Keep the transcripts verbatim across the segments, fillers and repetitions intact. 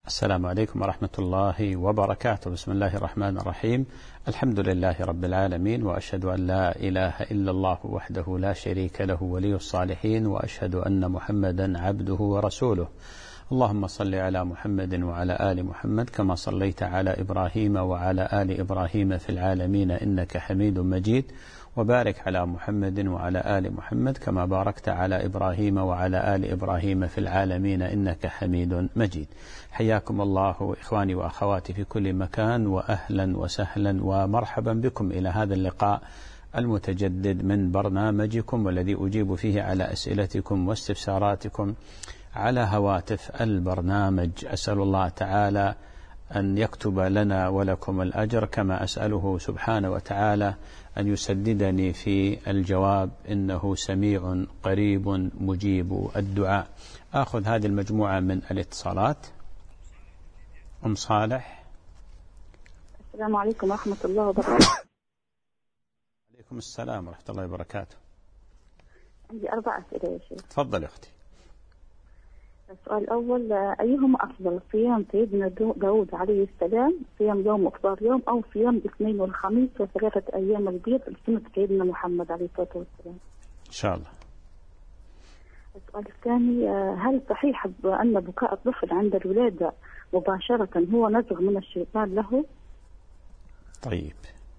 السلام عليكم ورحمة الله وبركاته. بسم الله الرحمن الرحيم. الحمد لله رب العالمين، وأشهد أن لا إله إلا الله وحده لا شريك له ولي الصالحين، وأشهد أن محمدا عبده ورسوله. اللهم صل على محمد وعلى آل محمد كما صليت على إبراهيم وعلى آل إبراهيم في العالمين إنك حميد مجيد، وبارك على محمد وعلى آل محمد كما باركت على إبراهيم وعلى آل إبراهيم في العالمين إنك حميد مجيد. حياكم الله إخواني وأخواتي في كل مكان، وأهلا وسهلا ومرحبا بكم إلى هذا اللقاء المتجدد من برنامجكم، والذي أجيب فيه على أسئلتكم واستفساراتكم على هواتف البرنامج. أسأل الله تعالى أن يكتب لنا ولكم الأجر، كما أسأله سبحانه وتعالى أن يسددني في الجواب، إنه سميع قريب مجيب الدعاء. آخذ هذه المجموعة من الاتصالات. أم صالح. السلام عليكم ورحمة الله وبركاته. عليكم السلام ورحمة الله وبركاته. عندي أربع أسئلة يا شيخ. تفضل أختي. السؤال الأول، أيهما أفضل، صيام سيدنا داود عليه السلام، صيام يوم وإفطار يوم، أو صيام الاثنين والخميس وثلاثة أيام البيض لسنة سيدنا محمد عليه الصلاة والسلام؟ إن شاء الله. السؤال الثاني، هل صحيح أن بكاء الطفل عند الولادة مباشرة هو نزغ من الشيطان له؟ طيب.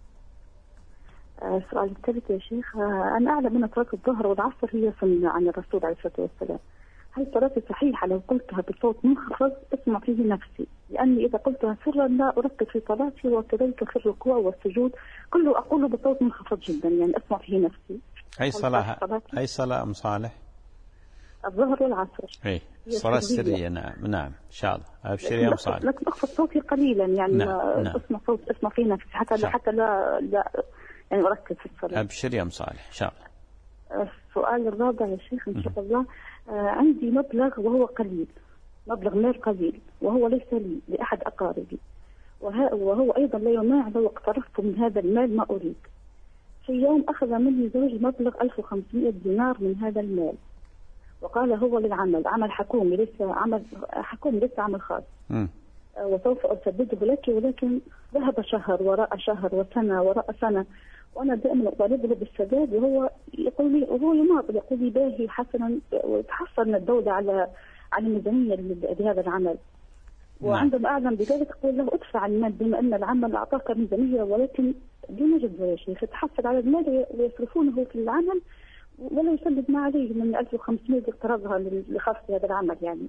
السؤال الثالث يا شيخ، أنا أعلم أن صلاة الظهر والعصر هي سنة عن الرسول عليه الصلاة والسلام، هل صلاتي صحيحة لو قلتها بصوت منخفض اسمع فيه نفسي؟ لأني إذا قلتها سرا لا أركز في صلاتي، وكذلك في الركوع والسجود كله أقوله بصوت منخفض جدا، يعني أسمع فيه نفسي. أي صلاة؟ أي صلاة أم صالح؟ الظهر والعصر. إيه، الصلاة السرية. نعم نعم إن شاء الله. أبشري يا أم صالح. لكن أخفض صوتي قليلا، يعني نعم. نعم. أسمع صوت أسمع فيه نفسي حتى لا حتى لا لا يعني أركز في الصلاة. أبشري يا أم صالح إن شاء الله. السؤال الرابع يا شيخ إن شاء الله، آه عندي مبلغ وهو قليل، مبلغ مال قليل، وهو ليس لي لأحد أقاربي، وهو أيضا لا يمانع لو اقترفت من هذا المال ما أريد. في يوم أخذ مني زوجي مبلغ ألف وخمسمائة دينار من هذا المال، وقال هو للعمل، عمل حكومي ليس عمل حكومي ليس عمل خاص، آه وسوف أسدده لك، ولكن ذهب شهر وراء شهر وسنة وراء سنة، وأنا دائما أطالبه بالسداد، وهو يقول لي وهو يماطل يقول لي باهي حسنا، وتحصل الدولة على على ميزانية لهذا العمل. وعندما أعلم بذلك أقول له ادفع المال، بما أن العمل أعطاك ميزانية، ولكن دون جدوى يا شيخ، يتحصل على المال ويصرفونه في العمل ولا يسدد ما عليه من ألف وخمسمائة اقترضها لخفض هذا العمل. يعني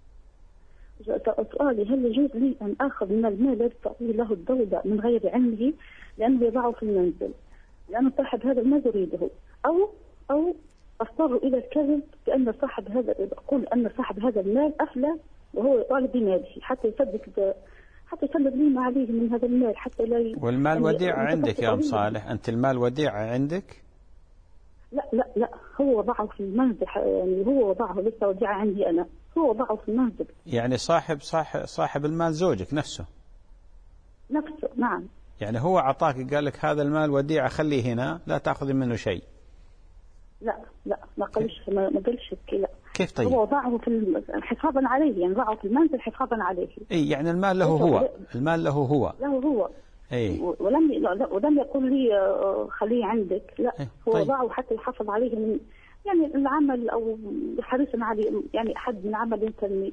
سؤالي، هل يجوز لي أن آخذ من المال الذي تعطيه له الدولة من غير علمه، لأنه يضعه في المنزل، لأن صاحب هذا المال يريده، أو أو أضطر إلى الكذب بأن صاحب هذا أقول أن صاحب هذا المال أفلس وهو يطالب بماله حتى يسدد حتى يسدد لي ما عليه من هذا المال حتى لا ي... والمال يعني وديعة عندك يا أم صالح؟ أنت المال وديعة عندك؟ لا لا لا هو وضعه في المنزل، يعني هو وضعه ليس وديعة عندي أنا، هو وضعه في المنزل. يعني صاحب صاحب صاحب المال زوجك نفسه؟ نفسه نعم. يعني هو عطاك قال لك هذا المال وديعة خليه هنا لا تأخذ منه شيء؟ لا لا ما قالش ما قالش كذا. كيف طيب؟ هو وضعه في حفاظا عليه، يعني وضعه في المنزل حفاظا عليه. اي يعني المال له هو، المال له هو له هو. اي ولم ولم يقول لي خليه عندك، لا إيه؟ هو طيب. وضعه حتى يحافظ عليه من يعني العمل، او حريصا عليه، يعني احد من عمل يمكن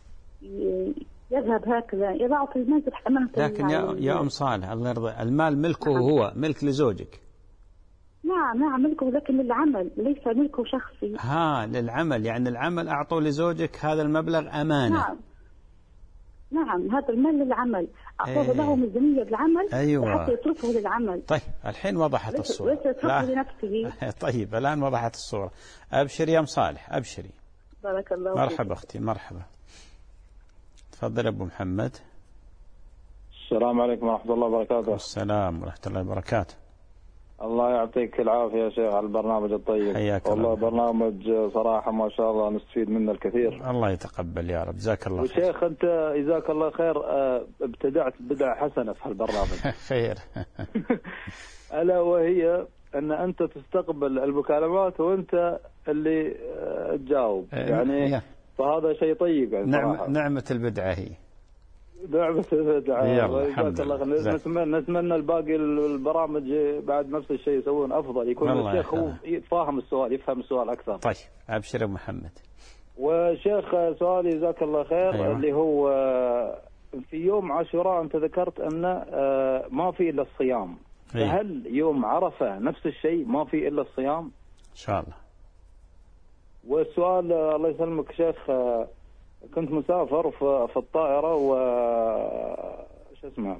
يذهب هكذا يضعه في المنزل امانه. لكن يا يا ام صالح الله يرضى، المال ملكه نعم. هو ملك لزوجك. نعم نعم ملكه، لكن للعمل ليس ملكه شخصي. ها للعمل، يعني العمل أعطوا لزوجك هذا المبلغ أمانة. نعم نعم هذا المال للعمل، أعطوه ايه. له ميزانية للعمل. أيوة. حتى يتركه للعمل. طيب الحين وضحت الصورة. ليس يتركه لنفسه. طيب الآن وضحت الصورة. أبشري يا أم صالح أبشري. بارك الله فيك. مرحبا أختي مرحبا. تفضل أبو محمد. السلام عليكم ورحمة الله وبركاته. السلام ورحمة الله وبركاته. الله يعطيك العافية يا شيخ على البرنامج الطيب. حياك الله. والله برنامج صراحة ما شاء الله نستفيد منه الكثير. الله يتقبل يا رب، جزاك الله خير. وشيخ أنت جزاك الله خير، ابتدعت بدعة حسنة في هالبرنامج. خير. ألا وهي أن أنت تستقبل المكالمات وأنت اللي تجاوب، يعني فهذا شيء طيب يعني نعم. نعمة البدعة هي. دعوة البدعة. الحمد لله. نتمنى نتمنى الباقي البرامج بعد نفس الشيء يسوون أفضل، يكون الشيخ هو فاهم السؤال، يفهم السؤال أكثر. طيب أبشر محمد. وشيخ سؤالي جزاك الله خير. أيوة. اللي هو في يوم عاشوراء أنت ذكرت أن ما في إلا الصيام. أيوة. فهل يوم عرفة نفس الشيء ما في إلا الصيام؟ إن شاء الله. والسؤال الله يسلمك شيخ، كنت مسافر في الطائرة و شو اسمه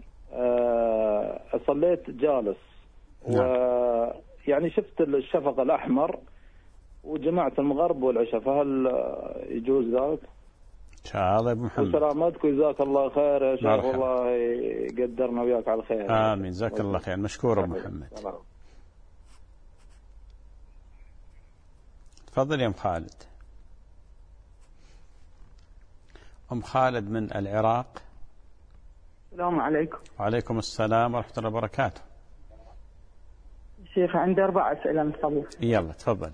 صليت جالس. نعم. ويعني شفت الشفق الأحمر وجمعت المغرب والعشاء، فهل يجوز ذلك؟ إن شاء الله. أبو محمد وسلامتك وجزاك الله خير يا شيخ، والله يقدرنا وياك على الخير. آمين. جزاك الله خير. مشكور أبو محمد. تفضل يا أم خالد. أم خالد من العراق. السلام عليكم. وعليكم السلام ورحمة الله وبركاته. شيخ عندي أربع أسئلة من فضلك. يلا تفضلي.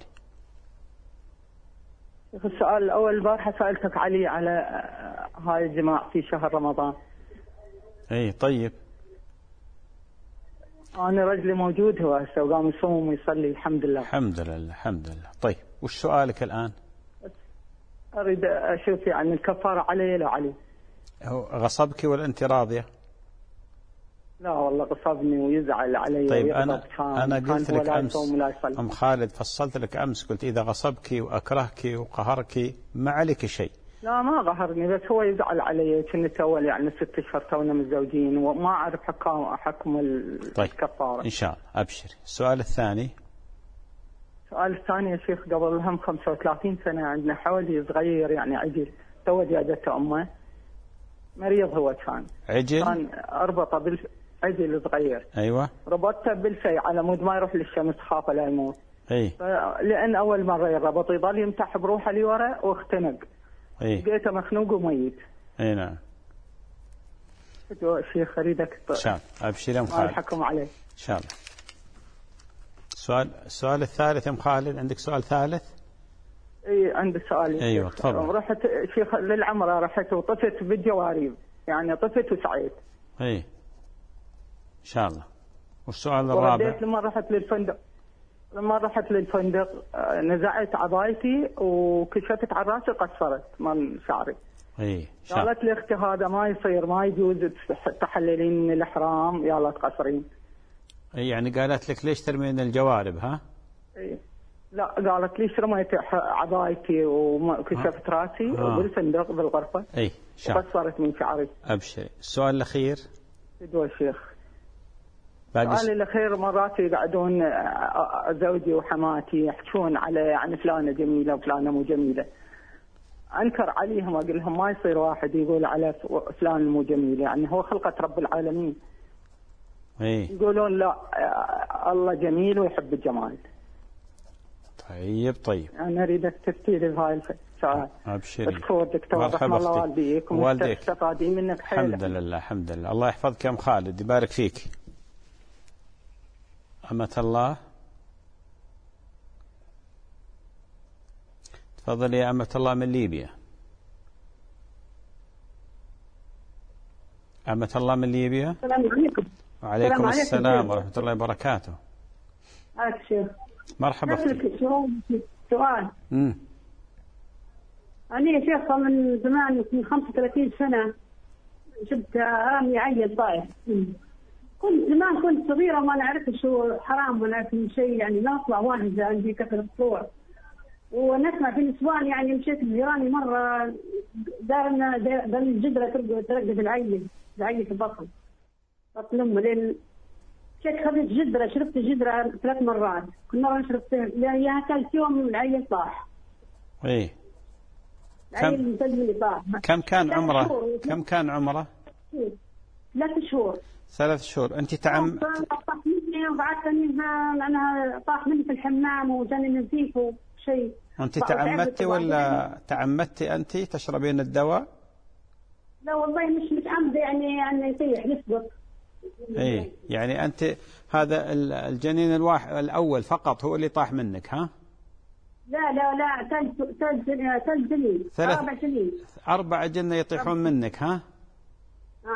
السؤال الأول، البارحة سألتك علي على هاي الجماع في شهر رمضان. إيه طيب. أنا رجلي موجود هو هسه وقام يصوم ويصلي الحمد لله. الحمد لله الحمد لله. طيب وش سؤالك الآن؟ أريد أشوف يعني الكفارة علي لا علي. هو غصبك ولا أنت راضية؟ لا والله غصبني ويزعل علي. طيب أنا أنا قلت لك أمس أم خالد، فصلت لك أمس قلت إذا غصبك وأكرهك وقهرك ما عليك شيء. لا ما قهرني، بس هو يزعل علي. كنت أول يعني ست أشهر تونا متزوجين وما أعرف حكم حكم الكفارة. طيب إن شاء الله أبشري. السؤال الثاني. السؤال الثاني يا شيخ، قبل هم خمسة وثلاثين سنة عندنا حوالي صغير يعني عجل تو جادته أمه، مريض هو كان عجل كان أربطه بالعجل صغير. أيوة. ربطته بالفي على مود ما يروح للشمس خافه لا يموت. أي. لأن أول مرة يربط يضل يمتح بروحه لورا واختنق. أي. لقيته مخنوق وميت. أي نعم. شيخ أريدك إن شاء الله أبشر يا أم خالد. الحكم عليه إن شاء الله. السؤال السؤال الثالث يا أم خالد، عندك سؤال ثالث؟ اي عندي سؤال. ايوه تفضل. رحت شيخ للعمره، رحت وطفت بالجوارب يعني طفت وسعيت. اي ان شاء الله. والسؤال الرابع؟ لما رحت للفندق لما رحت للفندق نزعت عبايتي وكشفت على راسي قصرت من شعري. اي قالت لي اختي هذا ما يصير، ما يجوز تحللين من الاحرام يلا تقصرين. اي يعني قالت لك ليش ترمين الجوارب ها؟ اي لا قالت ليش رميت عبايتي وكشفت راسي آه. بالفندق بالغرفه. اي شاء الله. وقصرت من شعري. ابشري. السؤال الاخير. يا شيخ. باقي السؤال الاخير، مرات يقعدون زوجي وحماتي يحكون على يعني فلانه جميله وفلانه مو جميله، انكر عليهم واقول لهم ما يصير واحد يقول على فلان مو جميل، يعني هو خلقه رب العالمين. اي يقولون لا الله جميل ويحب الجمال. طيب طيب. انا اريدك تفتيلي بهاي السؤال. ابشري. دكتور دكتور رحم الله والديك ومستفادين منك حيل. الحمد لله الحمد لله. الله يحفظك يا ام خالد، يبارك فيك. أمة الله. تفضل يا أمة الله من ليبيا. أمة الله من ليبيا. السلام عليكم. وعليكم السلام ورحمة الله وبركاته. عليك شيخ. مرحبا أختي. سؤال. امم أنا يا شيخ من زمان من خمسة وثلاثين سنة جبت رامي عيل ضايع. كنت زمان كنت صغيرة وما نعرف شو حرام ولا نعرف شيء، يعني ما أطلع واجد عندي كثر الطلوع، ونسمع في النسوان يعني مشيت لجيراني مرة دارنا دار الجدرة ترقد العيل العيل في البطن بطن أمه، لين مشيت خذيت جدرة شربت الجدرة ثلاث مرات، كل مرة شربتها لأنها ثالث يوم العيل طاح. إيه. العيل اللي طاح. كم كان عمره؟ كم كان عمره؟ ثلاث شهور. ثلاث شهور. أنت تعم. طاح مني وبعد منها أنا طاح مني في الحمام وجاني نزيف وشيء. أنت تعمدتي ولا تعمدتي أنت تشربين الدواء؟ لا والله مش متعمدة، يعني يعني يطيح يسقط. إيه يعني أنت هذا الجنين الواحد الأول فقط هو اللي طاح منك ها؟ لا لا لا ثلاث ثلاث ثلاث جنين. ثلاث أربع جنين. أربع جنة يطيحون منك ها؟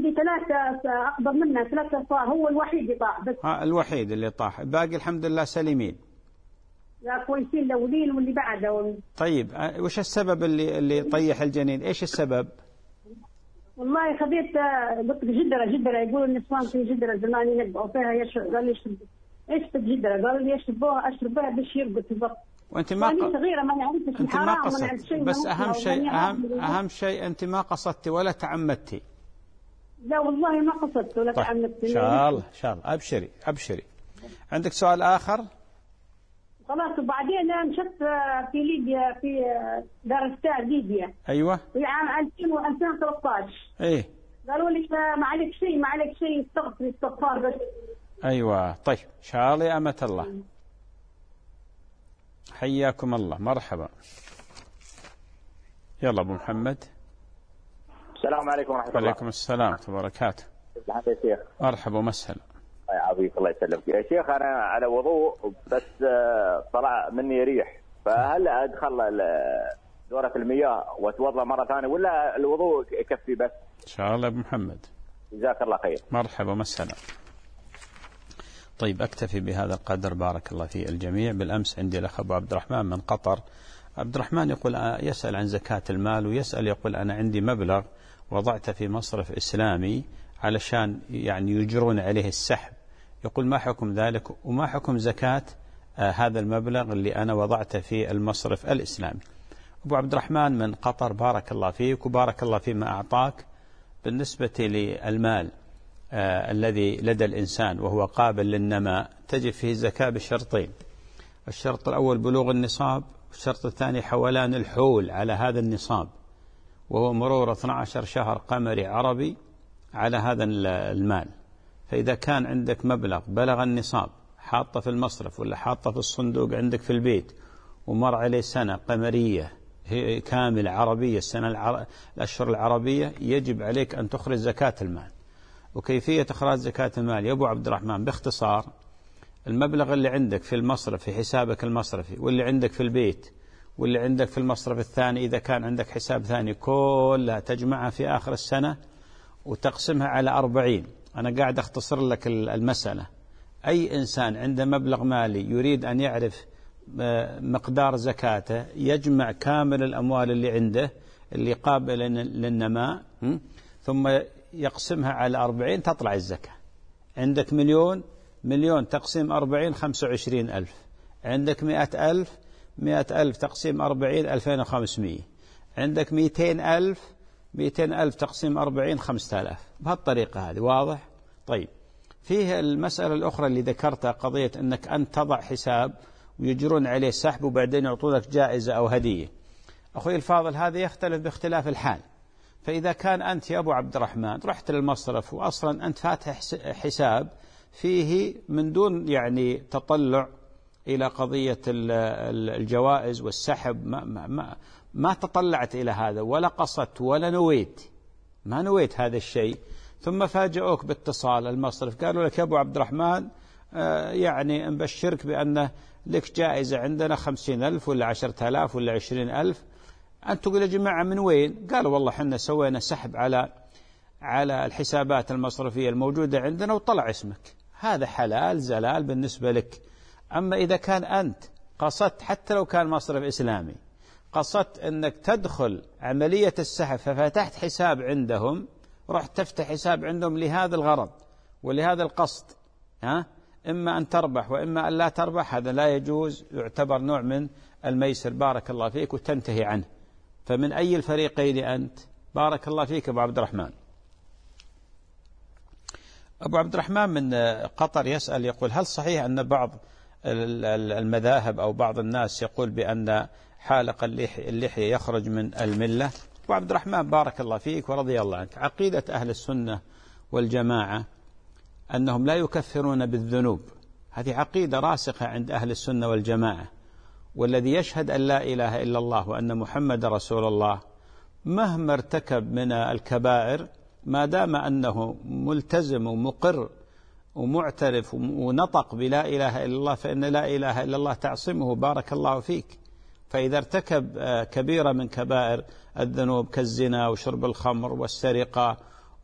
عندي ثلاثة أكبر منها، ثلاثة صار، هو الوحيد اللي طاح بس. ها الوحيد اللي طاح، باقي الحمد لله سليمين. لا كويسين الأولين واللي بعده. طيب وش السبب اللي اللي طيح الجنين؟ إيش السبب؟ والله خذيت قلت جدرة جدرة، يقولوا النسوان في جدرة زمان ينبعوا فيها يشرب، قال لي يشرب ايش الجدرة؟ قالوا لي يشربوها اشربها باش يرقد بالضبط. وانت ما ق... صغيرة ما نعرفش الحرام ولا نعرف شيء، بس اهم شيء اهم اهم شيء انت ما قصدتي ولا تعمدتي. لا والله ما قصدت ولا طيب. تعمدت. ان شاء الله ان شاء الله ابشري ابشري. عندك سؤال اخر؟ خلاص. وبعدين نشفت في ليبيا في دارستان ليبيا. ايوه. في عام ألفين وثلاثة عشر. ايه. قالوا لي ما عليك شيء ما عليك شيء، استغفر استغفار بس. ايوه طيب ان شاء الله يا أمة الله. حياكم الله، مرحبا. يلا ابو محمد. السلام عليكم ورحمة الله. وعليكم السلام ورحمة الله وبركاته. يا شيخ. مرحبا ومسهلا. الله يعافيك الله يسلمك يا شيخ. أنا على وضوء بس طلع مني ريح، فهل أدخل دورة المياه وأتوضأ مرة ثانية ولا الوضوء يكفي بس؟ إن شاء الله أبو محمد. جزاك الله خير. مرحبا ومسهلا. طيب أكتفي بهذا القدر، بارك الله في الجميع. بالأمس عندي الأخ أبو عبد الرحمن من قطر. عبد الرحمن يقول يسأل عن زكاة المال، ويسأل يقول أنا عندي مبلغ وضعته في مصرف إسلامي علشان يعني يجرون عليه السحب، يقول ما حكم ذلك وما حكم زكاة آه هذا المبلغ اللي أنا وضعته في المصرف الإسلامي. أبو عبد الرحمن من قطر، بارك الله فيك وبارك الله فيما أعطاك. بالنسبة للمال آه الذي لدى الإنسان وهو قابل للنماء تجب فيه الزكاة بشرطين. الشرط الأول بلوغ النصاب، والشرط الثاني حولان الحول على هذا النصاب، وهو مرور اثني عشر شهر قمري عربي على هذا المال. فإذا كان عندك مبلغ بلغ النصاب حاطه في المصرف ولا حاطه في الصندوق عندك في البيت ومر عليه سنة قمرية كاملة عربية، السنة العر... الأشهر العربية، يجب عليك أن تخرج زكاة المال. وكيفية إخراج زكاة المال يا أبو عبد الرحمن باختصار: المبلغ اللي عندك في المصرف في حسابك المصرفي، واللي عندك في البيت، واللي عندك في المصرف الثاني إذا كان عندك حساب ثاني، كلها تجمعها في آخر السنة وتقسمها على أربعين. أنا قاعد أختصر لك المسألة. أي إنسان عنده مبلغ مالي يريد أن يعرف مقدار زكاته يجمع كامل الأموال اللي عنده اللي قابلة للنماء، ثم يقسمها على أربعين تطلع الزكاة. عندك مليون، مليون تقسيم أربعين خمسة وعشرين ألف. عندك مئة ألف، مئة ألف تقسيم أربعين ألفين وخمسمائة. عندك مئتين ألف، مئتين ألف تقسيم أربعين خمسة آلاف. بهالطريقة هذه. واضح؟ طيب فيه المسألة الأخرى اللي ذكرتها، قضية أنك أنت تضع حساب ويجرون عليه سحب وبعدين يعطونك جائزة أو هدية. أخوي الفاضل هذا يختلف باختلاف الحال. فإذا كان أنت يا أبو عبد الرحمن رحت للمصرف وأصلا أنت فاتح حساب فيه من دون يعني تطلع إلى قضية الجوائز والسحب، ما, ما, ما, ما تطلعت إلى هذا ولا قصدت ولا نويت، ما نويت هذا الشيء، ثم فاجئوك باتصال المصرف قالوا لك يا أبو عبد الرحمن آه يعني نبشرك بأن لك جائزة عندنا خمسين ألف ولا عشرة آلاف ولا عشرين ألف. أنت تقول يا جماعة من وين؟ قالوا والله حنا سوينا سحب على على الحسابات المصرفية الموجودة عندنا وطلع اسمك. هذا حلال زلال بالنسبة لك. أما إذا كان أنت قصدت حتى لو كان مصرف إسلامي قصدت أنك تدخل عملية السحب ففتحت حساب عندهم، رحت تفتح حساب عندهم لهذا الغرض ولهذا القصد، ها إما أن تربح وإما أن لا تربح، هذا لا يجوز، يعتبر نوع من الميسر. بارك الله فيك وتنتهي عنه. فمن أي الفريقين أنت؟ بارك الله فيك أبو عبد الرحمن. أبو عبد الرحمن من قطر يسأل يقول هل صحيح أن بعض المذاهب أو بعض الناس يقول بأن حالق اللحية يخرج من الملة؟ أبو عبد الرحمن بارك الله فيك ورضي الله عنك، عقيدة أهل السنة والجماعة أنهم لا يكفرون بالذنوب، هذه عقيدة راسخة عند أهل السنة والجماعة. والذي يشهد أن لا إله إلا الله وأن محمد رسول الله مهما ارتكب من الكبائر ما دام أنه ملتزم ومقر ومعترف ونطق بلا إله إلا الله فإن لا إله إلا الله تعصمه. بارك الله فيك. فإذا ارتكب كبيرة من كبائر الذنوب كالزنا وشرب الخمر والسرقة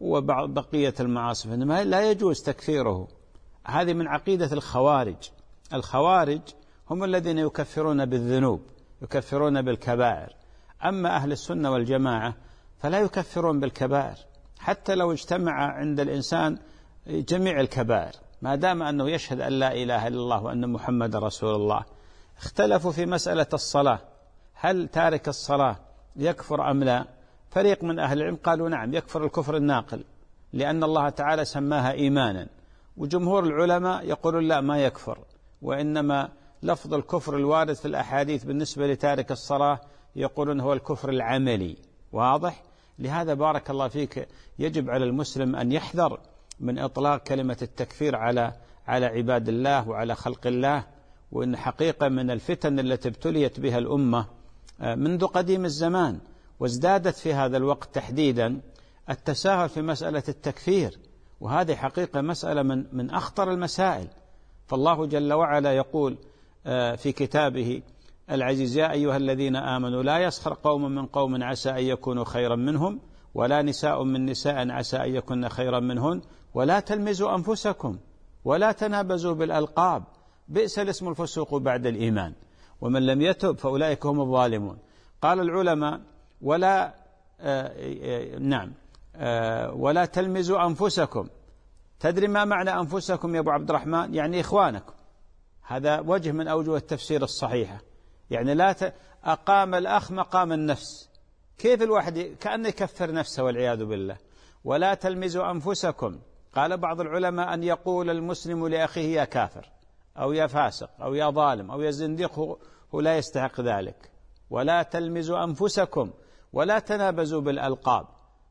وبعض بقية المعاصي، إنما لا يجوز تكفيره. هذه من عقيدة الخوارج. الخوارج هم الذين يكفرون بالذنوب، يكفرون بالكبائر. أما أهل السنة والجماعة فلا يكفرون بالكبائر، حتى لو اجتمع عند الإنسان جميع الكبائر ما دام أنه يشهد أن لا إله إلا الله وأن محمد رسول الله. اختلفوا في مسألة الصلاة، هل تارك الصلاة يكفر أم لا؟ فريق من أهل العلم قالوا نعم يكفر الكفر الناقل، لأن الله تعالى سماها إيمانا، وجمهور العلماء يقولون لا ما يكفر، وإنما لفظ الكفر الوارد في الأحاديث بالنسبة لتارك الصلاة يقولون هو الكفر العملي. واضح؟ لهذا بارك الله فيك يجب على المسلم أن يحذر من إطلاق كلمة التكفير على على عباد الله وعلى خلق الله. وإن حقيقة من الفتن التي ابتليت بها الأمة منذ قديم الزمان وازدادت في هذا الوقت تحديدا التساهل في مسألة التكفير، وهذه حقيقة مسألة من من أخطر المسائل. فالله جل وعلا يقول في كتابه العزيز: يا أيها الذين آمنوا لا يسخر قوم من قوم عسى أن يكونوا خيرا منهم ولا نساء من نساء عسى أن يكون خيرا منهن ولا تلمزوا أنفسكم ولا تنابزوا بالألقاب بئس الاسم الفسوق بعد الإيمان ومن لم يتب فأولئك هم الظالمون. قال العلماء: ولا آه آه نعم آه ولا تلمزوا أنفسكم. تدري ما معنى أنفسكم يا أبو عبد الرحمن؟ يعني إخوانكم. هذا وجه من أوجه التفسير الصحيحة. يعني لا ت... أقام الأخ مقام النفس. كيف الواحد كأنه يكفر نفسه والعياذ بالله. ولا تلمزوا أنفسكم. قال بعض العلماء أن يقول المسلم لأخيه يا كافر أو يا فاسق أو يا ظالم أو يا زنديق، هو لا يستحق ذلك. ولا تلمزوا أنفسكم ولا تنابزوا بالألقاب،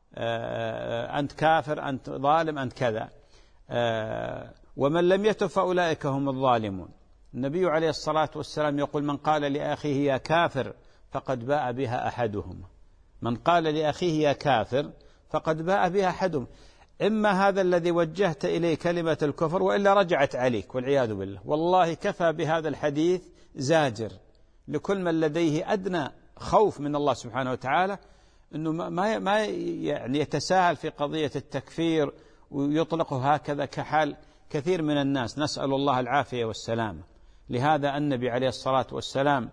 أنت كافر، أنت ظالم، أنت كذا. ومن لم يتب فأولئك هم الظالمون. النبي عليه الصلاة والسلام يقول: من قال لأخيه يا كافر فقد باء بها أحدهما. من قال لأخيه يا كافر فقد باء بها أحدهم. إما هذا الذي وجهت إليه كلمة الكفر وإلا رجعت عليك والعياذ بالله. والله كفى بهذا الحديث زاجر لكل من لديه أدنى خوف من الله سبحانه وتعالى، أنه ما ما يعني يتساهل في قضية التكفير ويطلقه هكذا كحال كثير من الناس، نسأل الله العافية والسلامة. لهذا النبي عليه الصلاة والسلام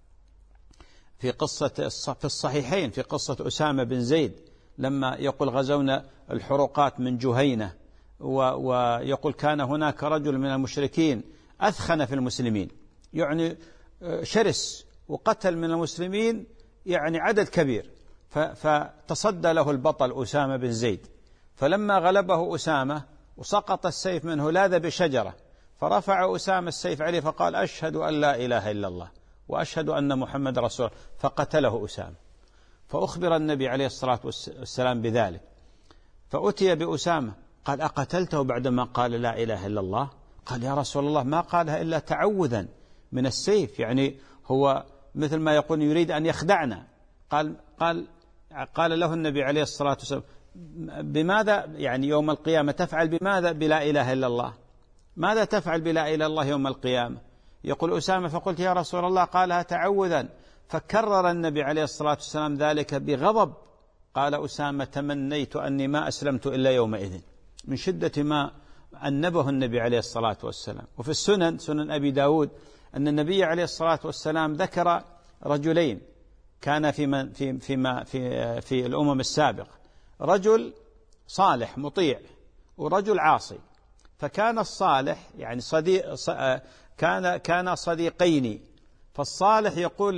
في قصة في الصحيحين في قصة أسامة بن زيد لما يقول غزونا الحروقات من جهينة، ويقول كان هناك رجل من المشركين أثخن في المسلمين، يعني شرس، وقتل من المسلمين يعني عدد كبير، فتصدى له البطل أسامة بن زيد. فلما غلبه أسامة وسقط السيف منه لاذ بشجرة، فرفع أسامة السيف عليه فقال: أشهد أن لا إله إلا الله وأشهد أن محمد رسول الله، فقتله أسامة. فأخبر النبي عليه الصلاة والسلام بذلك، فأتي بأسامة قال: أقتلته بعدما قال لا إله إلا الله؟ قال: يا رسول الله ما قالها إلا تعوذا من السيف، يعني هو مثل ما يقول يريد أن يخدعنا. قال قال قال له النبي عليه الصلاة والسلام: بماذا يعني يوم القيامة تفعل بماذا بلا إله إلا الله؟ ماذا تفعل بلا إله إلا الله يوم القيامة؟ يقول أسامة: فقلت يا رسول الله قالها تعوذا. فكرر النبي عليه الصلاة والسلام ذلك بغضب. قال أسامة: تمنيت أني ما أسلمت إلا يومئذ، من شدة ما أنبه النبي عليه الصلاة والسلام. وفي السنن سنن أبي داود أن النبي عليه الصلاة والسلام ذكر رجلين كان في من في في في في الأمم السابقة، رجل صالح مطيع ورجل عاصي. فكان الصالح يعني صديق كان كان صديقين، فالصالح يقول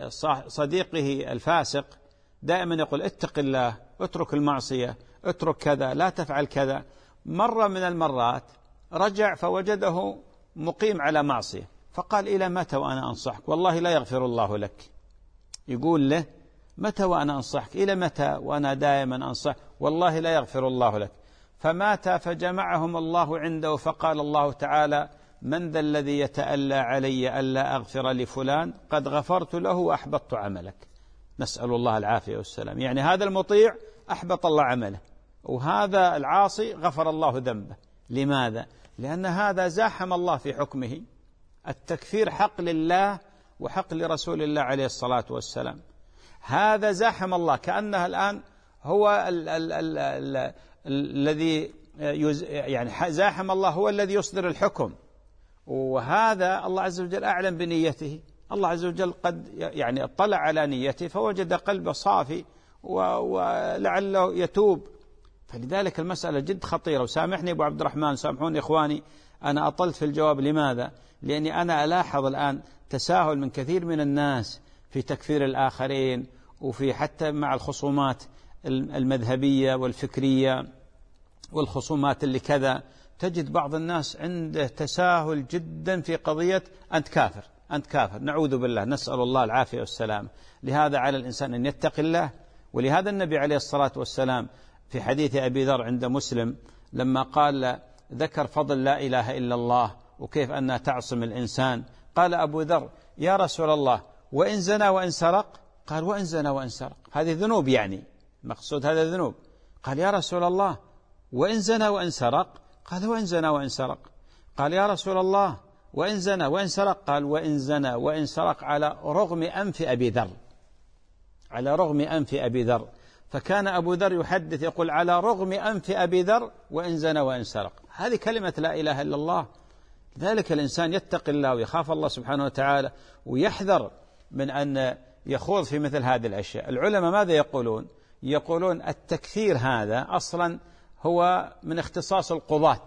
لصديقه الفاسق دائما يقول: اتق الله، اترك المعصية، اترك كذا، لا تفعل كذا. مرة من المرات رجع فوجده مقيم على معصية، فقال: إلى متى وأنا أنصحك؟ والله لا يغفر الله لك. يقول له: متى وأنا أنصحك؟ إلى متى وأنا دائما أنصح؟ والله لا يغفر الله لك. فمات فجمعهم الله عنده، فقال الله تعالى: من ذا الذي يتألى علي ألا أغفر لفلان؟ قد غفرت له وأحبطت عملك. نسأل الله العافية والسلام. يعني هذا المطيع أحبط الله عمله، وهذا العاصي غفر الله ذنبه. لماذا؟ لأن هذا زاحم الله في حكمه. التكفير حق لله وحق لرسول الله عليه الصلاة والسلام. هذا زاحم الله، كأنها الآن هو ال ال ال ال الذي يعني زاحم الله هو الذي يصدر الحكم، وهذا الله عز وجل أعلم بنيته. الله عز وجل قد يعني اطلع على نيته فوجد قلبه صافي ولعله يتوب. فلذلك المسألة جد خطيرة. وسامحني أبو عبد الرحمن، سامحوني إخواني، أنا أطلت في الجواب. لماذا؟ لأني أنا ألاحظ الآن تساهل من كثير من الناس في تكفير الآخرين، وفي حتى مع الخصومات المذهبية والفكرية والخصومات اللي كذا، تجد بعض الناس عنده تساهل جدا في قضية أنت كافر أنت كافر، نعوذ بالله، نسأل الله العافية والسلام. لهذا على الإنسان أن يتقي الله. ولهذا النبي عليه الصلاة والسلام في حديث أبي ذر عند مسلم لما قال ذكر فضل لا إله إلا الله وكيف أنها تعصم الإنسان، قال أبو ذر يا رسول الله وإن زنى وإن سرق؟ قال وإن زنى وإن سرق، هذه ذنوب، يعني مقصود هذا ذنوب. قال يا رسول الله وإن زنى وإن سرق؟ قال وإن زنى وإن سرق. قال يا رسول الله وإن زنى وإن سرق؟ قال وإن زنى وإن سرق على رغم أنف أبي ذر، على رغم أنف أبي ذر. فكان أبو ذر يحدث يقول على رغم أنف أبي ذر وإن زنى وإن سرق. هذه كلمة لا إله إلا الله. لذلك الإنسان يتقي الله ويخاف الله سبحانه وتعالى ويحذر من أن يخوض في مثل هذه الأشياء. العلماء ماذا يقولون؟ يقولون التكفير هذا أصلا هو من اختصاص القضاة،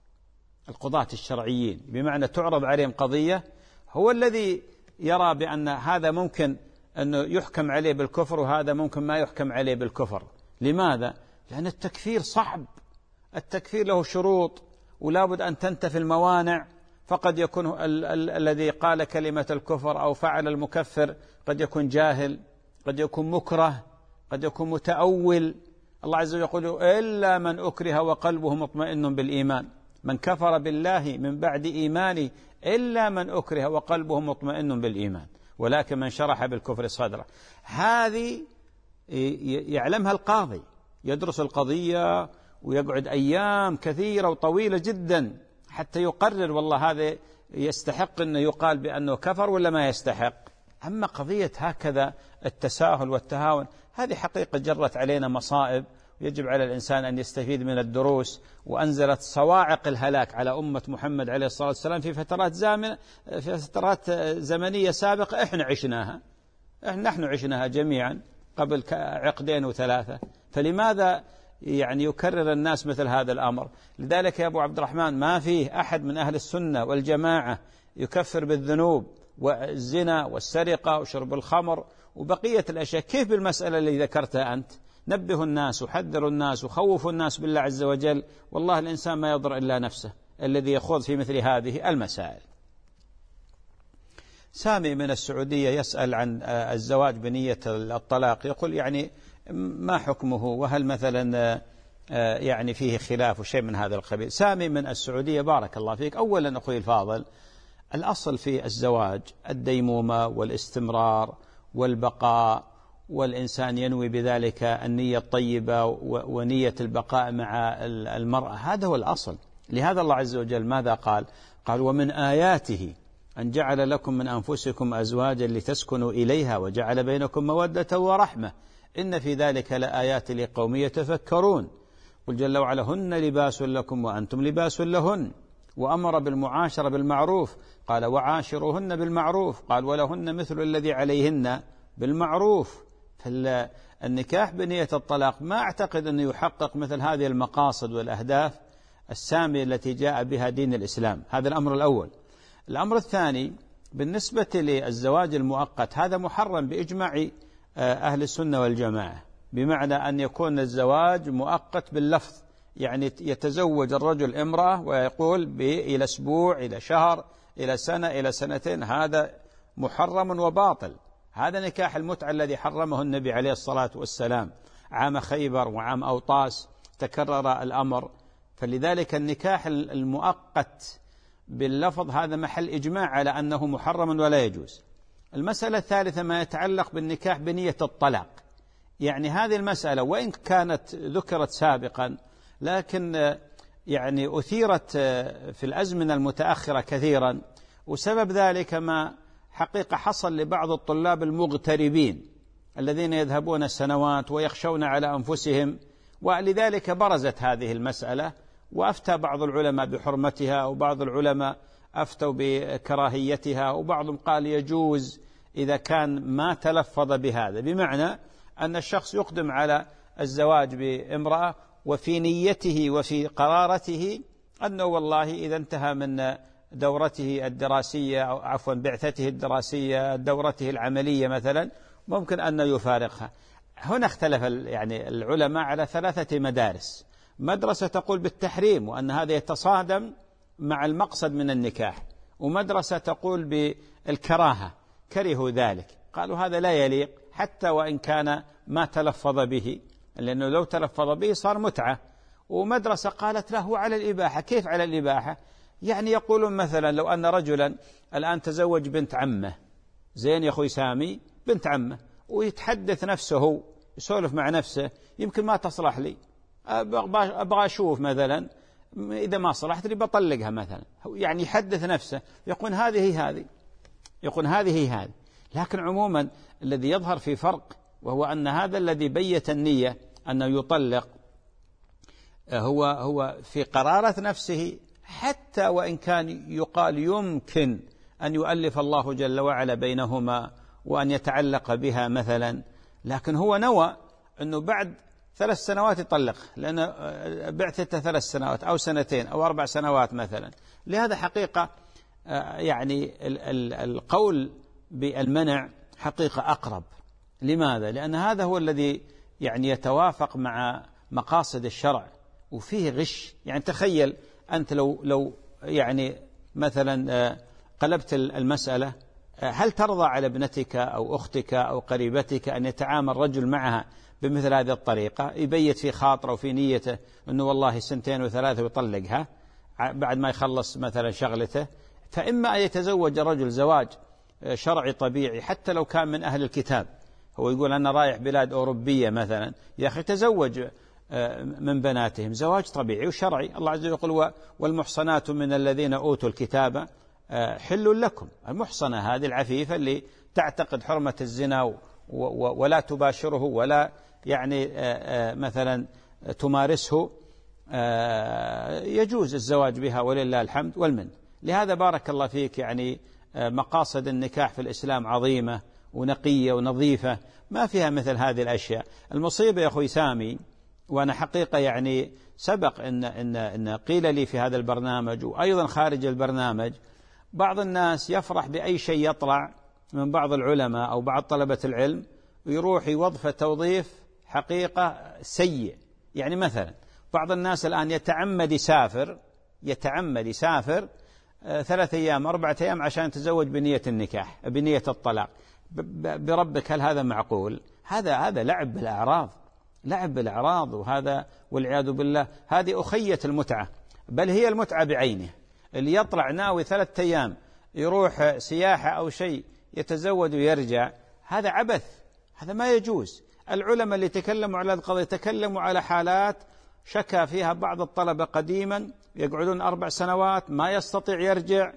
القضاة الشرعيين، بمعنى تعرض عليهم قضية هو الذي يرى بأن هذا ممكن أنه يحكم عليه بالكفر وهذا ممكن ما يحكم عليه بالكفر. لماذا؟ لأن التكفير صعب، التكفير له شروط ولا بد أن تنتفي الموانع. فقد يكون ال ال الذي قال كلمة الكفر أو فعل المكفر قد يكون جاهل، قد يكون مكره، قد يكون متأول. الله عز وجل يقول إلا من أكره وقلبه مطمئن بالإيمان، من كفر بالله من بعد إيمانه إلا من أكره وقلبه مطمئن بالإيمان، ولكن من شرح بالكفر صدره. هذه يعلمها القاضي، يدرس القضية ويقعد أيام كثيرة وطويلة جدا حتى يقرر والله هذا يستحق أنه يقال بأنه كفر ولا ما يستحق. أما قضية هكذا التساهل والتهاون هذه حقيقة جرت علينا مصائب، ويجب على الإنسان أن يستفيد من الدروس. وأنزلت صواعق الهلاك على أمة محمد عليه الصلاة والسلام في فترات زامنة في فترات زمنية سابقة إحنا عشناها، إحنا نحن عشناها جميعا قبل عقدين وثلاثة. فلماذا يعني يكرر الناس مثل هذا الأمر؟ لذلك يا أبو عبد الرحمن ما فيه أحد من أهل السنة والجماعة يكفر بالذنوب والزنا والسرقة وشرب الخمر وبقية الأشياء. كيف بالمسألة اللي ذكرتها أنت؟ نبهوا الناس وحذروا الناس وخوفوا الناس بالله عز وجل. والله الإنسان ما يضر إلا نفسه الذي يخوض في مثل هذه المسائل. سامي من السعودية يسأل عن الزواج بنية الطلاق، يقول يعني ما حكمه وهل مثلا يعني فيه خلاف وشيء من هذا القبيل. سامي من السعودية بارك الله فيك. أولا أخوي الفاضل، الأصل في الزواج الديمومة والاستمرار والبقاء، والإنسان ينوي بذلك النية الطيبة ونية البقاء مع المرأة، هذا هو الأصل. لهذا الله عز وجل ماذا قال؟ قال ومن آياته أن جعل لكم من أنفسكم أزواجا لتسكنوا إليها وجعل بينكم مودة ورحمة إن في ذلك لآيات لقوم يتفكرون. قل جل وعلا هن لباس لكم وأنتم لباس لهن، وأمر بالمعاشرة بالمعروف، قال وعاشروهن بالمعروف، قال ولهن مثل الذي عليهن بالمعروف. فالنكاح بنية الطلاق ما أعتقد أنه يحقق مثل هذه المقاصد والأهداف السامية التي جاء بها دين الإسلام. هذا الأمر الأول. الأمر الثاني بالنسبة للزواج المؤقت، هذا محرم بإجماع أهل السنة والجماعة، بمعنى أن يكون الزواج مؤقت باللفظ، يعني يتزوج الرجل امرأة ويقول إلى أسبوع إلى شهر إلى سنة إلى سنتين، هذا محرم وباطل. هذا نكاح المتعة الذي حرمه النبي عليه الصلاة والسلام عام خيبر وعام أوطاس تكرر الأمر. فلذلك النكاح المؤقت باللفظ هذا محل إجماع على أنه محرم ولا يجوز. المسألة الثالثة ما يتعلق بالنكاح بنية الطلاق، يعني هذه المسألة وإن كانت ذكرت سابقا لكن يعني أثيرت في الأزمنة المتأخرة كثيرا، وسبب ذلك ما حقيقة حصل لبعض الطلاب المغتربين الذين يذهبون السنوات ويخشون على أنفسهم، ولذلك برزت هذه المسألة وأفتى بعض العلماء بحرمتها، وبعض العلماء أفتوا بكراهيتها، وبعضهم قال يجوز إذا كان ما تلفظ بهذا، بمعنى أن الشخص يقدم على الزواج بامرأة وفي نيته وفي قرارته أنه والله إذا انتهى من دورته الدراسية أو عفوا بعثته الدراسية دورته العملية مثلا ممكن أن يفارقها. هنا اختلف يعني العلماء على ثلاثة مدارس: مدرسة تقول بالتحريم وأن هذا يتصادم مع المقصد من النكاح، ومدرسة تقول بالكراهة، كرهوا ذلك، قالوا هذا لا يليق حتى وإن كان ما تلفظ به، لأنه لو تلفظ به صار متعة. ومدرسة قالت له على الإباحة. كيف على الإباحة؟ يعني يقولون مثلا لو أن رجلا الآن تزوج بنت عمه، زين يا أخوي سامي، بنت عمه، ويتحدث نفسه، يسولف مع نفسه، يمكن ما تصلح لي، أبغى أشوف مثلا إذا ما صلحت لي بطلقها مثلا، يعني يحدث نفسه، يقول هذه هذه يقول هذه هذه لكن عموما الذي يظهر في فرق، وهو أن هذا الذي بيت النية أنه يطلق هو هو في قرارة نفسه، حتى وإن كان يقال يمكن أن يؤلف الله جل وعلا بينهما وأن يتعلق بها مثلا، لكن هو نوى أنه بعد ثلاث سنوات يطلق، لأن بعثته ثلاث سنوات أو سنتين أو أربع سنوات مثلا. لهذا حقيقة يعني القول بالمنع حقيقة أقرب. لماذا؟ لأن هذا هو الذي يعني يتوافق مع مقاصد الشرع، وفيه غش. يعني تخيل أنت لو لو يعني مثلا قلبت المسألة، هل ترضى على ابنتك أو أختك أو قريبتك أن يتعامل رجل معها بمثل هذه الطريقة، يبيت في خاطره وفي نيته أنه والله سنتين وثلاثة ويطلقها بعد ما يخلص مثلا شغلته؟ فإما أن يتزوج رجل زواج شرعي طبيعي حتى لو كان من أهل الكتاب، هو يقول أنا رايح بلاد أوروبية مثلا، يا أخي تزوج من بناتهم زواج طبيعي وشرعي. الله عز وجل يقول والمحصنات من الذين أوتوا الكتاب حل لكم. المحصنة هذه العفيفة اللي تعتقد حرمة الزنا ولا تباشره ولا يعني مثلا تمارسه، يجوز الزواج بها ولله الحمد والمن. لهذا بارك الله فيك يعني مقاصد النكاح في الإسلام عظيمة ونقية ونظيفة، ما فيها مثل هذه الأشياء. المصيبة يا أخوي سامي، وأنا حقيقة يعني سبق إن, إن, إن قيل لي في هذا البرنامج وأيضا خارج البرنامج، بعض الناس يفرح بأي شيء يطلع من بعض العلماء أو بعض طلبة العلم ويروح يوظف توظيف حقيقة سيء. يعني مثلا بعض الناس الآن يتعمد يسافر يتعمد يسافر ثلاثة أيام أربعة أيام عشان يتزوج بنية النكاح بنية الطلاق. بربك هل هذا معقول؟ هذا هذا لعب بالأعراض، لعب بالأعراض، وهذا والعياذ بالله هذه أخية المتعة، بل هي المتعة بعينه. اللي يطلع ناوي ثلاثة أيام يروح سياحة أو شيء يتزوج ويرجع، هذا عبث، هذا ما يجوز. العلماء اللي تكلموا على القضية تكلموا على حالات شكى فيها بعض الطلبة قديما يقعدون أربع سنوات ما يستطيع يرجع،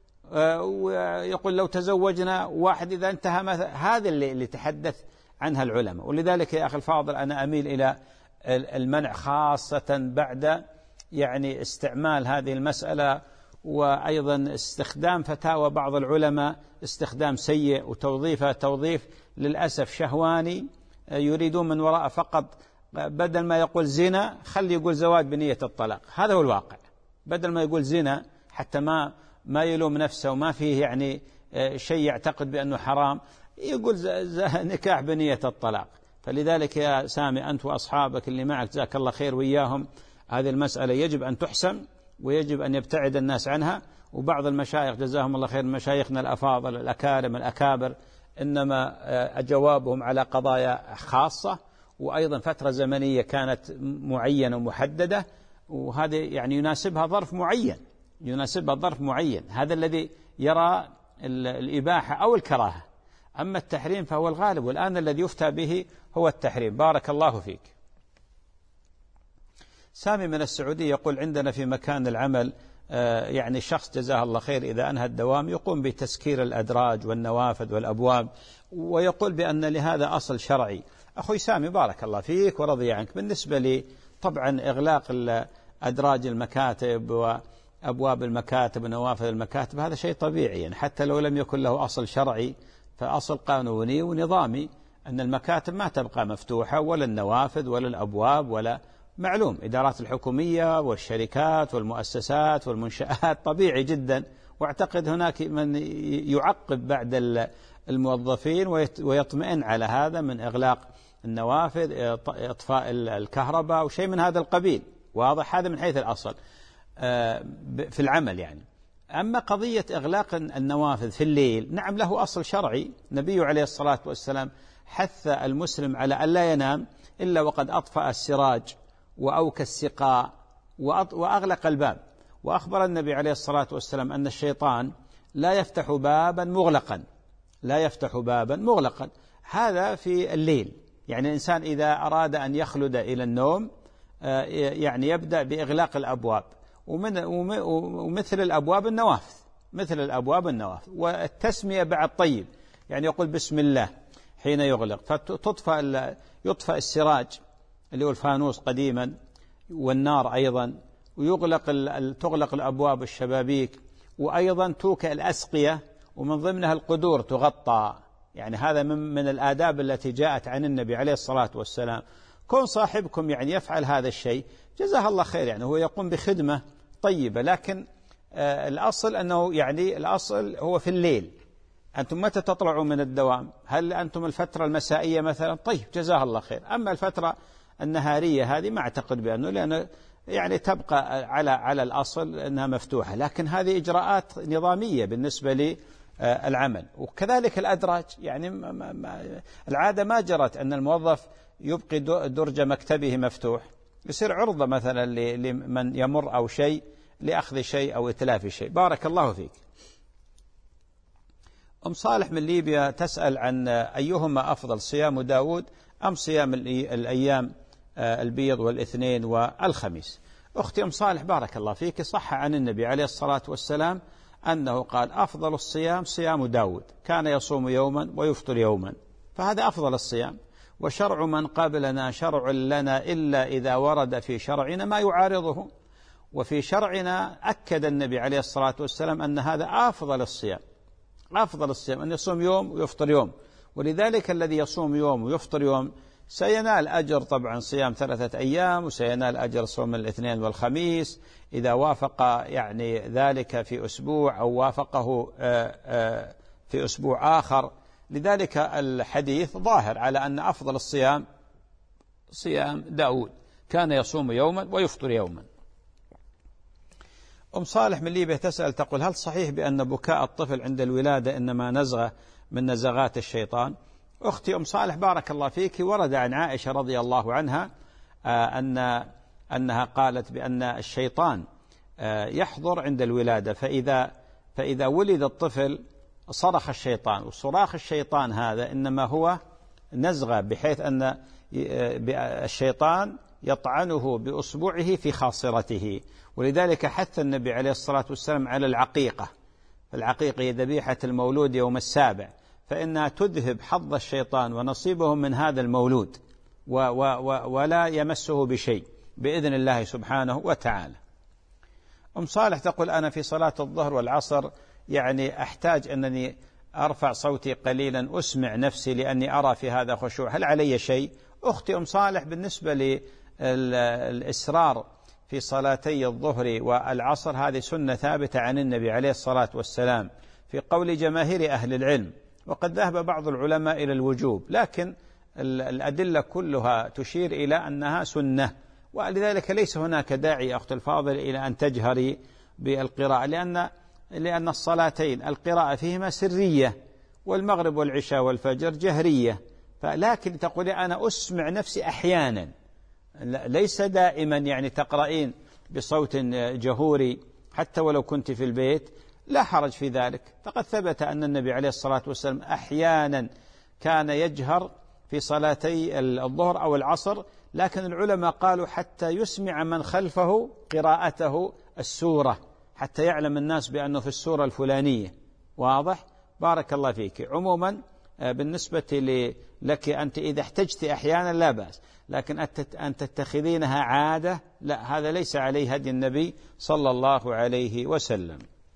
ويقول لو تزوجنا واحد إذا انتهى مثلا. هذا اللي, اللي تحدث عنها العلماء. ولذلك يا أخي الفاضل أنا أميل إلى المنع، خاصة بعد يعني استعمال هذه المسألة وأيضا استخدام فتاوى بعض العلماء استخدام سيء، وتوظيفها توظيف للأسف شهواني، يريدون من وراء فقط بدل ما يقول زنا خلي يقول زواج بنية الطلاق. هذا هو الواقع، بدل ما يقول زنا حتى ما ما يلوم نفسه وما فيه يعني شيء يعتقد بأنه حرام، يقول نكاح بنية الطلاق. فلذلك يا سامي أنت وأصحابك اللي معك جزاك الله خير وإياهم، هذه المسألة يجب أن تحسم ويجب أن يبتعد الناس عنها. وبعض المشايخ جزاهم الله خير، مشايخنا الأفاضل الأكارم الأكابر، إنما جوابهم على قضايا خاصة، وأيضا فترة زمنية كانت معينة ومحددة، وهذا يعني يناسبها ظرف معين يناسبها ظرف معين هذا الذي يرى الإباحة أو الكراهة. أما التحريم فهو الغالب، والآن الذي يفتى به هو التحريم. بارك الله فيك. سامي من السعودية يقول عندنا في مكان العمل يعني الشخص جزاه الله خير إذا أنهى الدوام يقوم بتسكير الأدراج والنوافذ والأبواب، ويقول بأن لهذا أصل شرعي. أخوي سامي بارك الله فيك ورضي عنك، بالنسبة لي طبعا إغلاق أدراج المكاتب وأبواب المكاتب ونوافذ المكاتب هذا شيء طبيعي، يعني حتى لو لم يكن له أصل شرعي فأصل قانوني ونظامي أن المكاتب ما تبقى مفتوحة ولا النوافذ ولا الأبواب، ولا معلوم إدارات الحكومية والشركات والمؤسسات والمنشآت طبيعي جدا. واعتقد هناك من يعقب بعد الموظفين ويطمئن على هذا من إغلاق النوافذ، إطفاء الكهرباء وشيء من هذا القبيل، واضح هذا من حيث الأصل في العمل يعني. أما قضية إغلاق النوافذ في الليل، نعم له أصل شرعي، النبي عليه الصلاة والسلام حث المسلم على أن لا ينام إلا وقد أطفأ السراج وأوكى السقاء وأغلق الباب، وأخبر النبي عليه الصلاة والسلام أن الشيطان لا يفتح بابا مغلقا لا يفتح بابا مغلقا هذا في الليل. يعني الإنسان إذا أراد أن يخلد إلى النوم يعني يبدأ بإغلاق الأبواب، ومثل الأبواب النوافذ مثل الأبواب النوافذ والتسمية بعد طيب، يعني يقول بسم الله حين يغلق، فتطفأ يطفأ السراج اللي هو الفانوس قديما والنار أيضا، ويغلق تغلق الأبواب الشبابيك، وأيضا توكأ الأسقية ومن ضمنها القدور تغطى. يعني هذا من, من الآداب التي جاءت عن النبي عليه الصلاة والسلام. كون صاحبكم يعني يفعل هذا الشيء جزاه الله خير، يعني هو يقوم بخدمة طيبة، لكن آه الأصل أنه يعني الأصل هو في الليل. أنتم متى تطلعوا من الدوام؟ هل أنتم الفترة المسائية مثلا؟ طيب جزاه الله خير. أما الفترة النهارية هذه ما أعتقد بأنه، لأن يعني تبقى على على الأصل أنها مفتوحة، لكن هذه إجراءات نظامية بالنسبة للعمل. وكذلك الأدراج، يعني العادة ما جرت أن الموظف يبقي درج مكتبه مفتوح، يصير عرضة مثلا لمن يمر أو شيء لأخذ شيء أو إتلاف شيء. بارك الله فيك. أم صالح من ليبيا تسأل عن أيهما أفضل، صيام داود أم صيام الأيام البيض والاثنين والخميس؟ أختي أم صالح بارك الله فيك، صح عن النبي عليه الصلاة والسلام أنه قال أفضل الصيام صيام داود، كان يصوم يوما ويفطر يوما، فهذا أفضل الصيام. وشرع من قبلنا شرع لنا إلا إذا ورد في شرعنا ما يعارضه، وفي شرعنا أكد النبي عليه الصلاة والسلام أن هذا أفضل الصيام. أفضل الصيام أن يصوم يوم ويفطر يوم، ولذلك الذي يصوم يوم ويفطر يوم سينال أجر طبعا صيام ثلاثة أيام، وسينال أجر صوم الاثنين والخميس إذا وافق يعني ذلك في أسبوع أو وافقه في أسبوع آخر. لذلك الحديث ظاهر على أن أفضل الصيام صيام داود، كان يصوم يوما ويفطر يوما. أم صالح من ليبيا تسأل تقول هل صحيح بأن بكاء الطفل عند الولادة إنما نزغة من نزغات الشيطان؟ أختي أم صالح بارك الله فيك، ورد عن عائشة رضي الله عنها أن أنها قالت بأن الشيطان يحضر عند الولادة، فإذا فإذا ولد الطفل صرخ الشيطان، وصراخ الشيطان هذا إنما هو نزغة، بحيث أن الشيطان يطعنه بأصبعه في خاصرته. ولذلك حث النبي عليه الصلاة والسلام على العقيقة، العقيقة هي ذبيحة المولود يوم السابع، فإنها تذهب حظ الشيطان ونصيبه من هذا المولود و و و ولا يمسه بشيء بإذن الله سبحانه وتعالى. أم صالح تقول أنا في صلاة الظهر والعصر يعني أحتاج أنني أرفع صوتي قليلا أسمع نفسي لأني أرى في هذا خشوع، هل علي شيء؟ أختي أم صالح بالنسبة للإسرار في صلاتي الظهر والعصر هذه سنة ثابتة عن النبي عليه الصلاة والسلام في قول جماهير أهل العلم، وقد ذهب بعض العلماء إلى الوجوب، لكن الأدلة كلها تشير إلى أنها سنة، ولذلك ليس هناك داعي أخت الفاضل إلى أن تجهري بالقراءة، لأن لأن الصلاتين القراءة فيهما سرية، والمغرب والعشاء والفجر جهرية. فلكن تقولي أنا أسمع نفسي أحيانا، ليس دائما يعني تقرأين بصوت جهوري حتى ولو كنت في البيت، لا حرج في ذلك. فقد ثبت أن النبي عليه الصلاة والسلام أحيانا كان يجهر في صلاتي الظهر أو العصر، لكن العلماء قالوا حتى يسمع من خلفه قراءته السورة، حتى يعلم الناس بأنه في السورة الفلانية. واضح؟ بارك الله فيك. عموما بالنسبة لك أنت إذا احتجت أحيانا لا بأس، لكن أن تتخذينها عادة لا، هذا ليس عليه هدي النبي صلى الله عليه وسلم.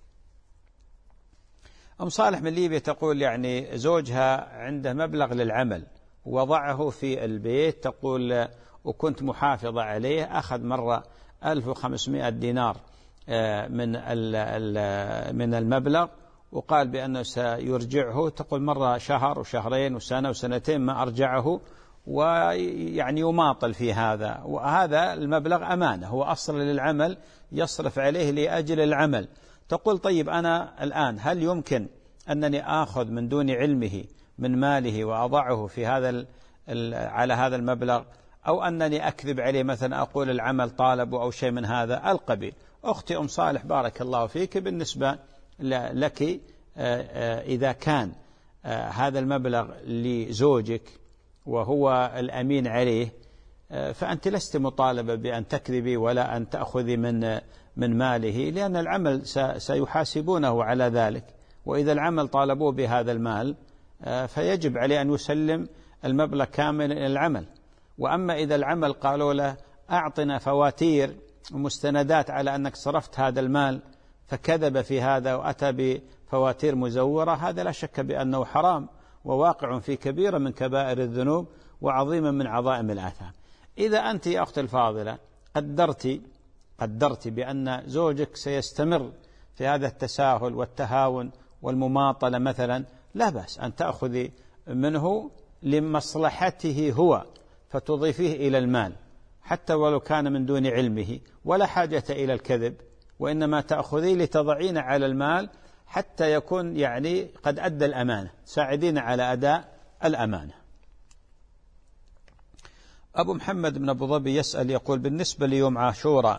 أم صالح من ليبيا تقول يعني زوجها عنده مبلغ للعمل وضعه في البيت، تقول وكنت محافظة عليه، أخذ مرة ألف وخمسمائة دينار من من المبلغ وقال بأنه سيرجعه، تقول مرة شهر وشهرين وسنة وسنتين ما أرجعه، ويعني يماطل في هذا، وهذا المبلغ أمانة، هو أصل للعمل يصرف عليه لأجل العمل. تقول طيب أنا الآن هل يمكن أنني آخذ من دون علمه من ماله وأضعه في هذا على هذا المبلغ، أو أنني أكذب عليه مثلا أقول العمل طالب أو شيء من هذا القبيل؟ أختي أم صالح بارك الله فيك، بالنسبة لك إذا كان هذا المبلغ لزوجك وهو الأمين عليه فأنت لست مطالبة بأن تكذبي ولا أن تأخذي من من ماله، لأن العمل سيحاسبونه على ذلك، وإذا العمل طالبوه بهذا المال فيجب عليه أن يسلم المبلغ كامل إلى العمل. وأما إذا العمل قالوا له أعطنا فواتير ومستندات على أنك صرفت هذا المال فكذب في هذا وأتى بفواتير مزورة، هذا لا شك بأنه حرام وواقع في كبيرة من كبائر الذنوب وعظيما من عظائم الآثام. إذا أنت يا أختي الفاضلة قدرت قدرت بأن زوجك سيستمر في هذا التساهل والتهاون والمماطلة مثلا، لا بأس أن تأخذي منه لمصلحته هو فتضيفيه إلى المال حتى ولو كان من دون علمه، ولا حاجة إلى الكذب، وإنما تأخذيه لتضعين على المال حتى يكون يعني قد أدى الأمانة، ساعدين على أداء الأمانة. أبو محمد بن أبو ظبي يسأل يقول بالنسبة ليوم عاشوراء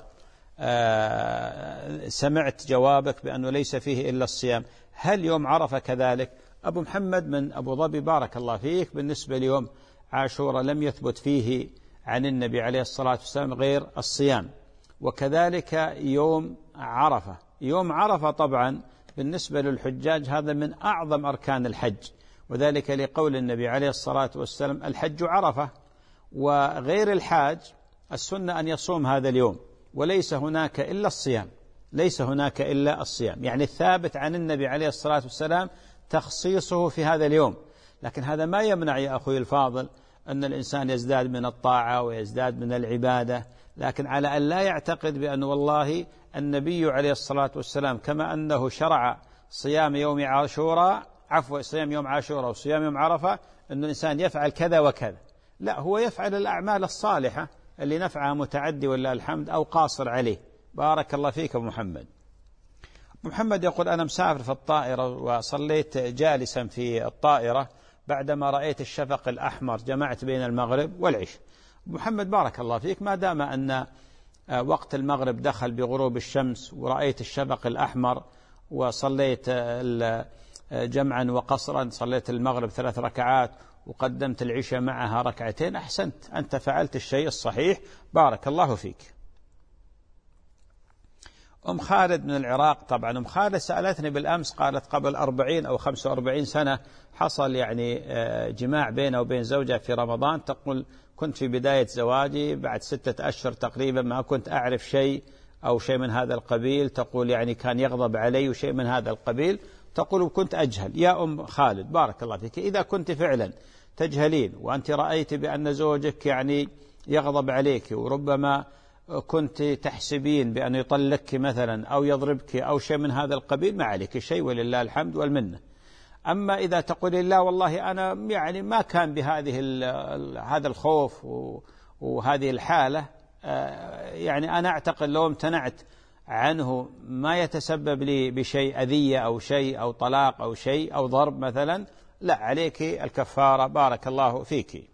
آه سمعت جوابك بأنه ليس فيه إلا الصيام، هل يوم عرفة كذلك؟ أبو محمد من أبو ظبي بارك الله فيك، بالنسبة ليوم عاشوراء لم يثبت فيه عن النبي عليه الصلاة والسلام غير الصيام، وكذلك يوم عرفة. يوم عرفة طبعا بالنسبة للحجاج هذا من أعظم أركان الحج، وذلك لقول النبي عليه الصلاة والسلام الحج عرفة، وغير الحاج السنة أن يصوم هذا اليوم، وليس هناك إلا الصيام، ليس هناك إلا الصيام، يعني الثابت عن النبي عليه الصلاة والسلام تخصيصه في هذا اليوم. لكن هذا ما يمنع يا أخوي الفاضل أن الإنسان يزداد من الطاعة ويزداد من العبادة، لكن على أن لا يعتقد بأن والله النبي عليه الصلاة والسلام كما أنه شرع صيام يوم عاشوراء عفوا صيام يوم عاشوراء وصيام يوم عرفة أن الإنسان يفعل كذا وكذا، لا، هو يفعل الأعمال الصالحة اللي نفعها متعدي ولا الحمد أو قاصر عليه. بارك الله فيك أبو محمد. محمد يقول أنا مسافر في الطائرة وصليت جالسا في الطائرة، بعدما رأيت الشفق الأحمر جمعت بين المغرب والعشاء. محمد بارك الله فيك، ما دام أن وقت المغرب دخل بغروب الشمس ورأيت الشفق الأحمر وصليت جمعا وقصرا، صليت المغرب ثلاث ركعات وقدمت العشاء معها ركعتين، أحسنت، أنت فعلت الشيء الصحيح، بارك الله فيك. أم خالد من العراق، طبعا أم خالد سألتني بالأمس قالت قبل أربعين أو خمسة وأربعين سنة حصل يعني جماع بينه وبين زوجها في رمضان، تقول كنت في بداية زواجي بعد ستة أشهر تقريبا ما كنت أعرف شيء أو شيء من هذا القبيل، تقول يعني كان يغضب علي وشيء من هذا القبيل، تقول وكنت أجهل. يا أم خالد بارك الله فيك، إذا كنت فعلا تجهلين وأنت رأيت بأن زوجك يعني يغضب عليك وربما كنت تحسبين بأن يطلقك مثلا أو يضربك أو شيء من هذا القبيل، ما عليك شيء ولله الحمد والمنة. أما إذا تقول لا والله أنا يعني ما كان بهذه هذا الخوف وهذه الحالة، يعني أنا أعتقد لو امتنعت عنه ما يتسبب لي بشيء أذية أو شيء أو طلاق أو شيء أو ضرب مثلا، لا، عليك الكفارة، بارك الله فيك.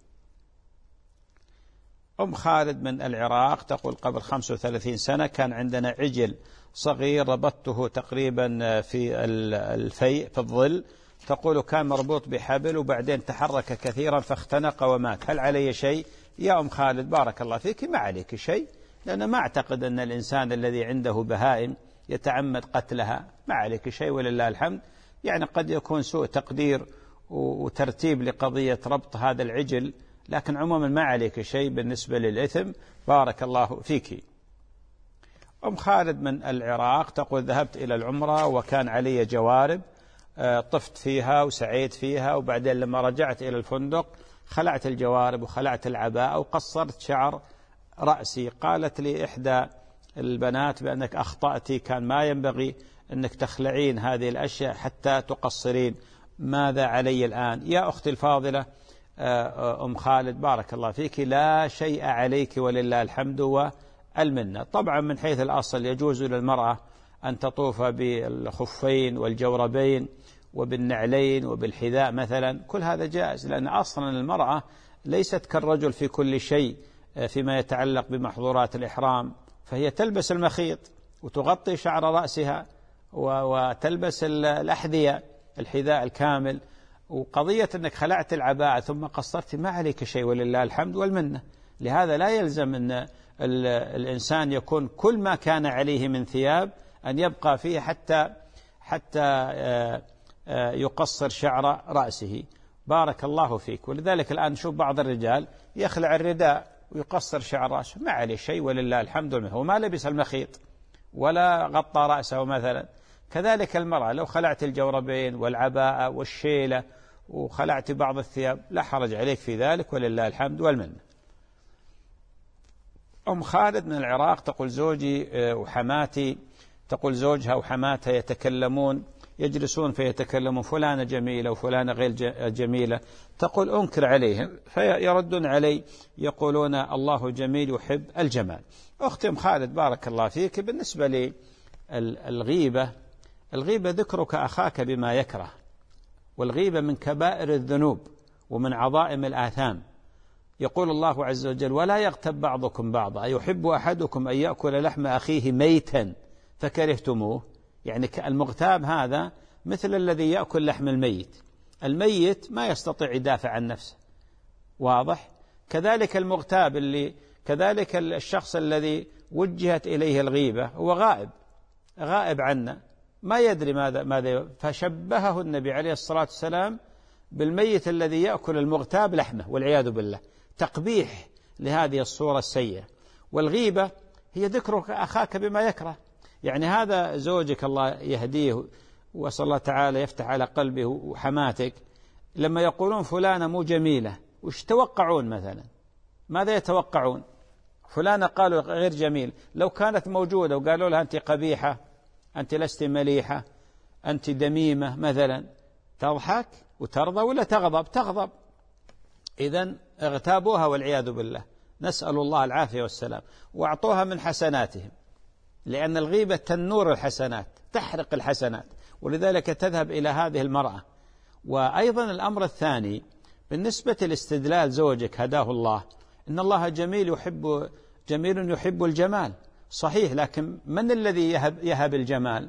أم خالد من العراق تقول قبل خمسة وثلاثين سنة كان عندنا عجل صغير ربطته تقريبا في الفيء في الظل، تقول كان مربوط بحبل وبعدين تحرك كثيرا فاختنق ومات، هل علي شيء؟ يا أم خالد بارك الله فيك، ما عليك شيء، لأن ما أعتقد أن الإنسان الذي عنده بهائم يتعمد قتلها ما عليك شيء ولله الحمد. يعني قد يكون سوء تقدير وترتيب لقضية ربط هذا العجل، لكن عموما ما عليك شيء بالنسبة للإثم. بارك الله فيك. أم خالد من العراق تقول ذهبت إلى العمرة وكان علي جوارب، طفت فيها وسعيت فيها، وبعدين لما رجعت إلى الفندق خلعت الجوارب وخلعت العباءة وقصرت شعر رأسي. قالت لي إحدى البنات بأنك أخطأتي، كان ما ينبغي أنك تخلعين هذه الأشياء حتى تقصرين، ماذا علي الآن؟ يا أختي الفاضلة أم خالد بارك الله فيك، لا شيء عليك ولله الحمد والمنة. طبعا من حيث الأصل يجوز للمرأة أن تطوف بالخفين والجوربين وبالنعلين وبالحذاء مثلا، كل هذا جائز، لأن أصلا المرأة ليست كالرجل في كل شيء فيما يتعلق بمحظورات الإحرام، فهي تلبس المخيط وتغطي شعر رأسها وتلبس الأحذية الحذاء الكامل. وقضية أنك خلعت العباءة ثم قصرت ما عليك شيء ولله الحمد والمنة. لهذا لا يلزم أن الإنسان يكون كل ما كان عليه من ثياب أن يبقى فيه حتى حتى يقصر شعر رأسه. بارك الله فيك. ولذلك الآن نشوف بعض الرجال يخلع الرداء ويقصر شعر رأسه ما عليه شيء ولله الحمد والمنة، هو ما لبس المخيط ولا غطى رأسه مثلا. كذلك المرأة لو خلعت الجوربين والعباءة والشيلة وخلعت بعض الثياب لا حرج عليك في ذلك ولله الحمد والمنة. أم خالد من العراق تقول زوجي وحماتي، تقول زوجها وحماتها يتكلمون يجلسون فيتكلمون فلانة جميلة وفلانة غير جميلة، تقول أنكر عليهم فيردون علي يقولون الله جميل يحب الجمال. أختي أم خالد بارك الله فيك، بالنسبة للغيبة، الغيبة ذكرك أخاك بما يكره، والغيبة من كبائر الذنوب ومن عظائم الآثام. يقول الله عز وجل ولا يغتب بعضكم بعضا أيحب أحدكم أن يأكل لحم أخيه ميتا فكرهتموه. يعني المغتاب هذا مثل الذي يأكل لحم الميت، الميت ما يستطيع يدافع عن نفسه، واضح؟ كذلك المغتاب اللي كذلك الشخص الذي وجهت إليه الغيبة هو غائب غائب عنا ما يدري ماذا ماذا فشبهه النبي عليه الصلاة والسلام بالميت الذي يأكل المغتاب لحمه والعياذ بالله، تقبيح لهذه الصورة السيئة. والغيبة هي ذكرك أخاك بما يكره، يعني هذا زوجك الله يهديه وصلى الله تعالى يفتح على قلبه وحماتك لما يقولون فلانة مو جميلة وش توقعون مثلا؟ ماذا يتوقعون؟ فلانة قالوا غير جميل، لو كانت موجودة وقالوا لها أنت قبيحة أنت لست مليحة أنت دميمة مثلا، تضحك وترضى ولا تغضب؟ تغضب. إذن اغتابوها والعياذ بالله، نسأل الله العافية والسلام، واعطوها من حسناتهم، لأن الغيبة تنور الحسنات تحرق الحسنات، ولذلك تذهب إلى هذه المرأة. وأيضا الأمر الثاني بالنسبة لاستدلال زوجك هداه الله إن الله جميل يحب جميل يحب الجمال، صحيح، لكن من الذي يهب, يهب الجمال؟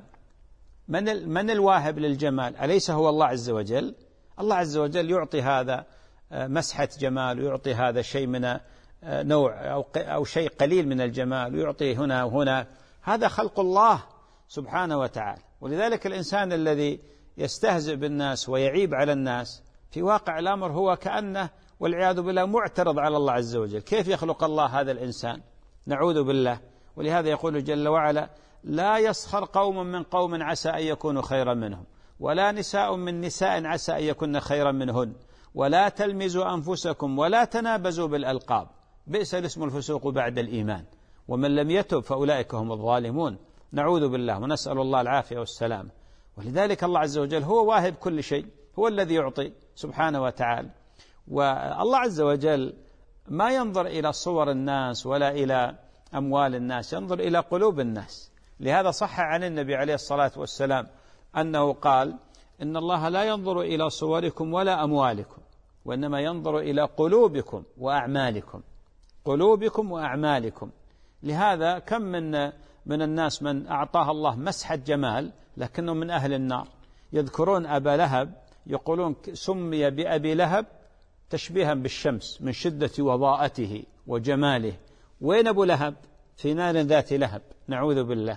من, من الواهب للجمال؟ أليس هو الله عز وجل؟ الله عز وجل يعطي هذا مسحة جمال ويعطي هذا شيء من نوع أو, أو شيء قليل من الجمال ويعطي هنا وهنا، هذا خلق الله سبحانه وتعالى. ولذلك الإنسان الذي يستهزئ بالناس ويعيب على الناس في واقع الأمر هو كأنه والعياذ بالله معترض على الله عز وجل. كيف يخلق الله هذا الإنسان؟ نعوذ بالله. ولهذا يقول جل وعلا لا يسخر قوم من قوم عسى أن يكونوا خيرا منهم ولا نساء من نساء عسى أن يكون خيرا منهن ولا تلمزوا أنفسكم ولا تنابزوا بالألقاب بئس الاسم الفسوق بعد الإيمان ومن لم يتب فأولئك هم الظالمون. نعوذ بالله ونسأل الله العافية والسلام. ولذلك الله عز وجل هو واهب كل شيء، هو الذي يعطي سبحانه وتعالى. والله عز وجل ما ينظر إلى صور الناس ولا إلى أموال الناس، ينظر إلى قلوب الناس. لهذا صح عن النبي عليه الصلاة والسلام أنه قال إن الله لا ينظر إلى صوركم ولا أموالكم وإنما ينظر إلى قلوبكم وأعمالكم، قلوبكم وأعمالكم. لهذا كم من من الناس من أعطاه الله مسحة جمال لكنه من أهل النار. يذكرون أبا لهب يقولون سمي بأبي لهب تشبيها بالشمس من شدة وضاءته وجماله. وين أبو لهب؟ في نار ذات لهب، نعوذ بالله.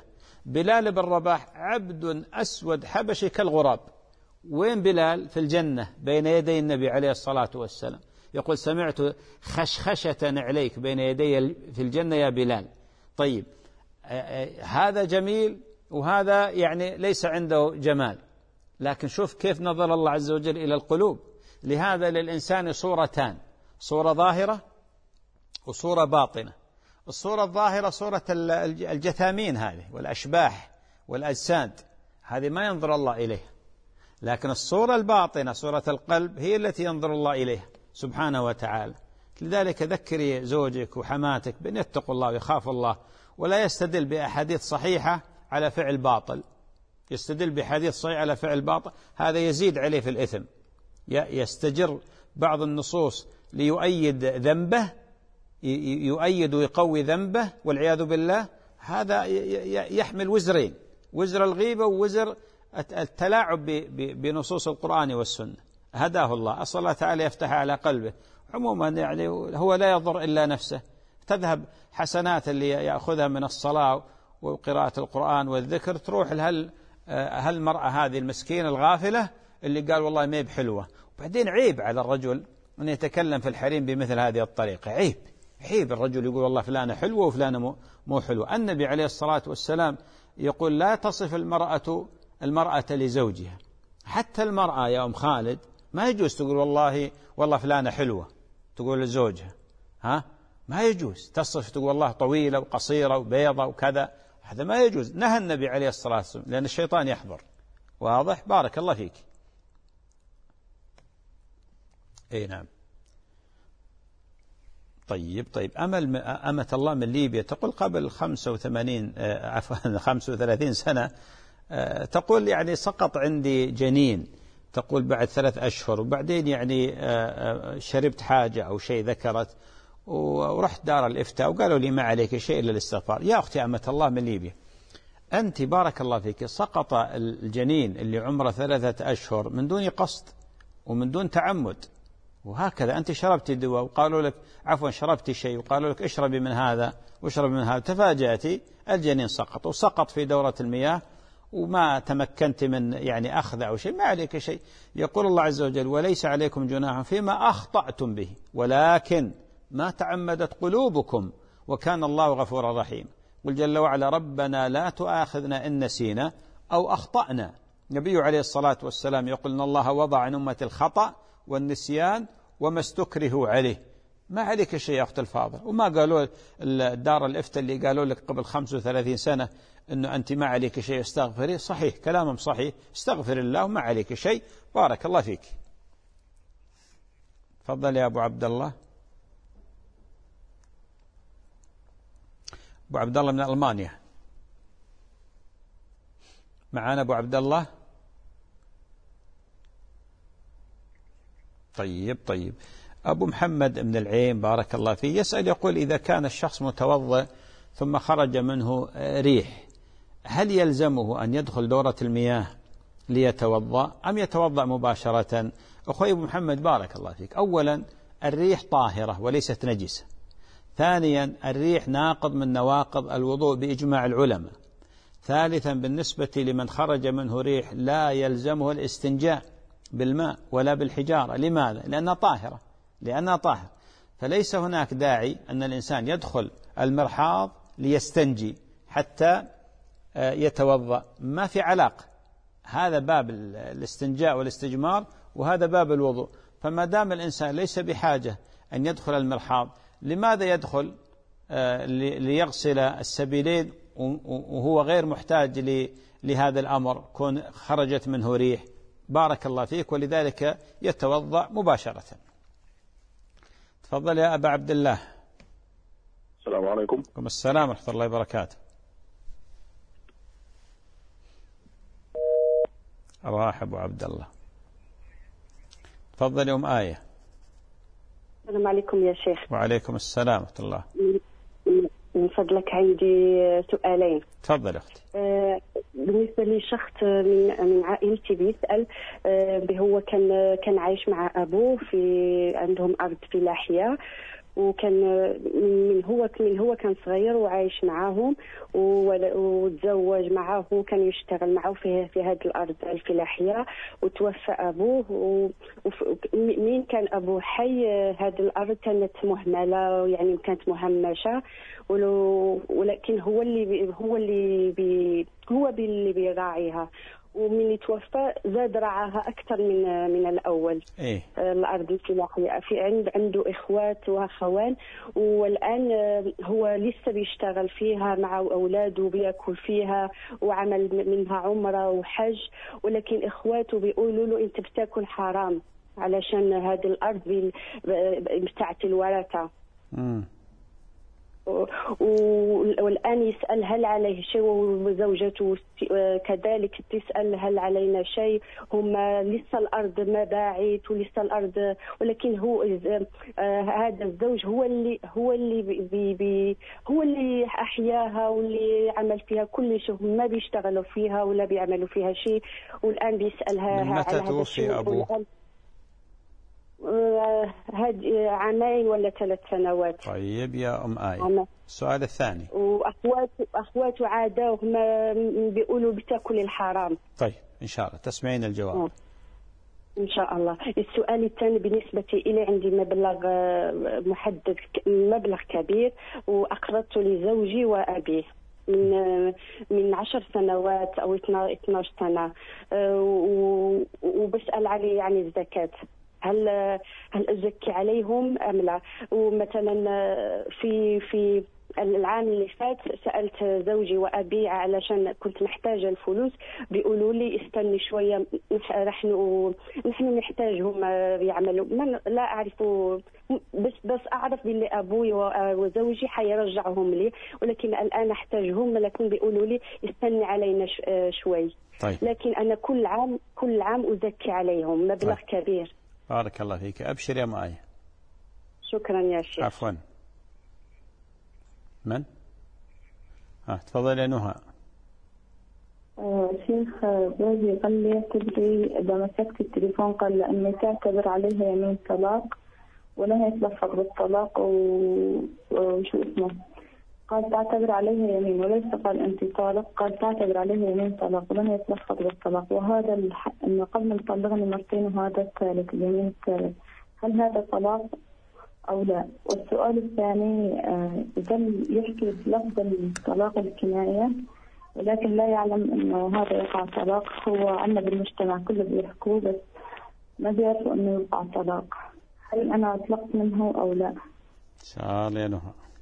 بلال بن رباح عبد أسود حبشي كالغراب. وين بلال؟ في الجنة بين يدي النبي عليه الصلاة والسلام، يقول سمعت خشخشة عليك بين يدي في الجنة يا بلال. طيب هذا جميل وهذا يعني ليس عنده جمال، لكن شوف كيف نظر الله عز وجل إلى القلوب. لهذا للإنسان صورتان، صورة ظاهرة وصورة باطنة. الصورة الظاهرة صورة الجثامين هذه والأشباح والأجساد، هذه ما ينظر الله إليها. لكن الصورة الباطنة صورة القلب هي التي ينظر الله إليها سبحانه وتعالى. لذلك ذكري زوجك وحماتك بأن يتقوا الله ويخافوا الله، ولا يستدل بأحاديث صحيحة على فعل باطل. يستدل بحديث صحيح على فعل باطل، هذا يزيد عليه في الإثم. يستجر بعض النصوص ليؤيد ذنبه، يؤيد ويقوي ذنبه والعياذ بالله، هذا يحمل وزرين، وزر الغيبة ووزر التلاعب بنصوص القرآن والسنة. هداه الله، أسأل الله تعالى يفتح على قلبه. عموما يعني هو لا يضر إلا نفسه، تذهب حسنات اللي يأخذها من الصلاة وقراءة القرآن والذكر تروح لهال هالمرأة هذه المسكينة الغافلة اللي قال والله ما هي بحلوة. وبعدين عيب على الرجل أن يتكلم في الحريم بمثل هذه الطريقة، عيب عيب الرجل يقول والله فلانة حلوة وفلانة مو حلوة. النبي عليه الصلاة والسلام يقول لا تصف المرأة المرأة لزوجها. حتى المرأة يا أم خالد ما يجوز تقول والله والله فلانة حلوة تقول لزوجها، ها ما يجوز تصف تقول والله طويلة وقصيرة وبيضة وكذا، هذا ما يجوز. نهى النبي عليه الصلاة والسلام لأن الشيطان يحضر. واضح؟ بارك الله فيك. اي نعم. طيب طيب أمل أمة الله من ليبيا تقول قبل خمسة وثمانين عفوا خمسة وثلاثين سنة تقول يعني سقط عندي جنين، تقول بعد ثلاث أشهر، وبعدين يعني شربت حاجة أو شيء ذكرت ورحت دار الإفتاء وقالوا لي ما عليك شيء إلا الاستغفار. يا أختي أمة الله من ليبيا، أنت بارك الله فيك سقط الجنين اللي عمره ثلاثة أشهر من دون قصد ومن دون تعمد، وهكذا أنت شربت دواء وقالوا لك عفوا شربت شيء وقالوا لك اشربي من هذا واشربي من هذا، تفاجأتي الجنين سقط وسقط في دورة المياه وما تمكنت من يعني أخذ أو شيء، ما عليك شيء. يقول الله عز وجل وليس عليكم جناح فيما أخطأتم به ولكن ما تعمدت قلوبكم وكان الله غفورا رحيما. قل جل وعلا ربنا لا تؤاخذنا إن نسينا أو أخطأنا. النبي عليه الصلاة والسلام يقول إن الله وضع عن أمة الخطأ والنسيان وما استكرهوا عليه. ما عليك شيء يا أخت الفاضل. وما قالوا الدار الإفتاء اللي قالوا لك قبل خمسة وثلاثين سنة أنه أنت ما عليك شيء استغفري، صحيح كلامهم صحيح، استغفر الله وما عليك شيء. بارك الله فيك. تفضل يا أبو عبد الله. أبو عبد الله من ألمانيا معانا أبو عبد الله. طيب طيب أبو محمد من العين بارك الله فيه يسأل يقول إذا كان الشخص متوضئ ثم خرج منه ريح هل يلزمه أن يدخل دورة المياه ليتوضأ أم يتوضأ مباشرة؟ أخوي أبو محمد بارك الله فيك، أولا الريح طاهرة وليست نجسة. ثانيا الريح ناقض من نواقض الوضوء بإجماع العلماء. ثالثا بالنسبة لمن خرج منه ريح لا يلزمه الاستنجاء بالماء ولا بالحجارة. لماذا؟ لأنها طاهرة لأنها طاهرة فليس هناك داعي أن الإنسان يدخل المرحاض ليستنجي حتى يتوضأ، ما في علاقة. هذا باب الاستنجاء والاستجمار وهذا باب الوضوء. فما دام الإنسان ليس بحاجة أن يدخل المرحاض لماذا يدخل ليغسل السبيلين وهو غير محتاج لهذا الأمر كون خرجت منه ريح؟ بارك الله فيك. ولذلك يتوضأ مباشرة. تفضل يا أبا عبد الله. السلام عليكم. وعليكم السلام ورحمة الله وبركاته. راح أبو عبد الله. تفضل يا أم آية. السلام عليكم يا شيخ. وعليكم السلام ورحمة الله. من فضلك عندي سؤالين. تفضل أختي. آه بالنسبة لي شخص من من عائلتي بيسأل آه هو كان كان عايش مع أبوه في عندهم أرض في لاحية، وكان من هو من هو كان صغير وعايش معاهم وتزوج معه وكان يشتغل معه في في هذه الأرض الفلاحية، وتوفى أبوه. ومين كان أبوه حي هذه الأرض كانت مهملة، يعني كانت مهمشة، ولكن هو اللي هو اللي بي هو اللي بيراعيها. ومن توفى زاد رعاها أكثر من من الأول. إيه؟ الأرض الفلاحية في عند عنده إخوات وأخوان، والآن هو لسه بيشتغل فيها مع أولاده وبيأكل فيها وعمل منها عمرة وحج، ولكن إخواته بيقولوا له أنت بتأكل حرام علشان هذه الأرض بتاعت الورثة. امم والآن يسأل هل عليه شيء، وزوجته كذلك تسأل هل علينا شيء. هم لسه الأرض ما باعت ولسه الأرض، ولكن هو آه هذا الزوج هو اللي هو اللي بي بي هو اللي أحياها واللي عمل فيها كل شيء، هم ما بيشتغلوا فيها ولا بيعملوا فيها شيء. والآن بيسألها من متى توفي أبوه؟ هاد عامين ولا ثلاث سنوات. طيب يا أم آية، السؤال الثاني. وأخواته أخواته عادة وهم بيقولوا بتاكل الحرام. طيب إن شاء الله تسمعين الجواب. أوه. إن شاء الله. السؤال الثاني بالنسبة إلي عندي مبلغ محدد، مبلغ كبير، وأقرضته لزوجي وأبيه من من عشر سنوات أو اثناشر سنة، وبسأل عليه يعني الزكاة، هل هل أزكي عليهم أم لا؟ ومثلا في في العام اللي فات سألت زوجي وأبي علشان كنت محتاجة الفلوس، بيقولوا لي استني شوية نحن نحن نحتاجهم يعملوا، من لا أعرف، بس بس أعرف باللي أبوي وزوجي حيرجعهم لي، ولكن الآن أحتاجهم، لكن بيقولوا لي استني علينا شوي. طيب. لكن أنا كل عام كل عام أزكي عليهم مبلغ طيب. كبير. بارك الله فيك. أبشر يا مآية. شكرا يا شيخ. عفوا. من؟ ها تفضل يا نهى. آه شيخ جوزي قال لي تدري إذا مسكت التليفون قال لأني تعتبر عليها يمين طلاق ولا يتلفظ بالطلاق وشو اسمه، قال تعتبر عليها يمين وليس قال أنت طالق، قال تعتبر عليها يمين طلاق ولم يتلفظ بالطلاق، وهذا الحق أنه قبل ما طلقني مرتين وهذا الثالث اليمين الثالث، هل هذا طلاق أو لا؟ والسؤال الثاني إذا يحكي لفظ الطلاق الكناية ولكن لا يعلم أنه هذا يقع طلاق، هو عندنا بالمجتمع كله بيحكوا بس ما بيعرفوا أنه يقع طلاق، هل أنا أطلقت منه أو لا؟ سؤال يا نهى.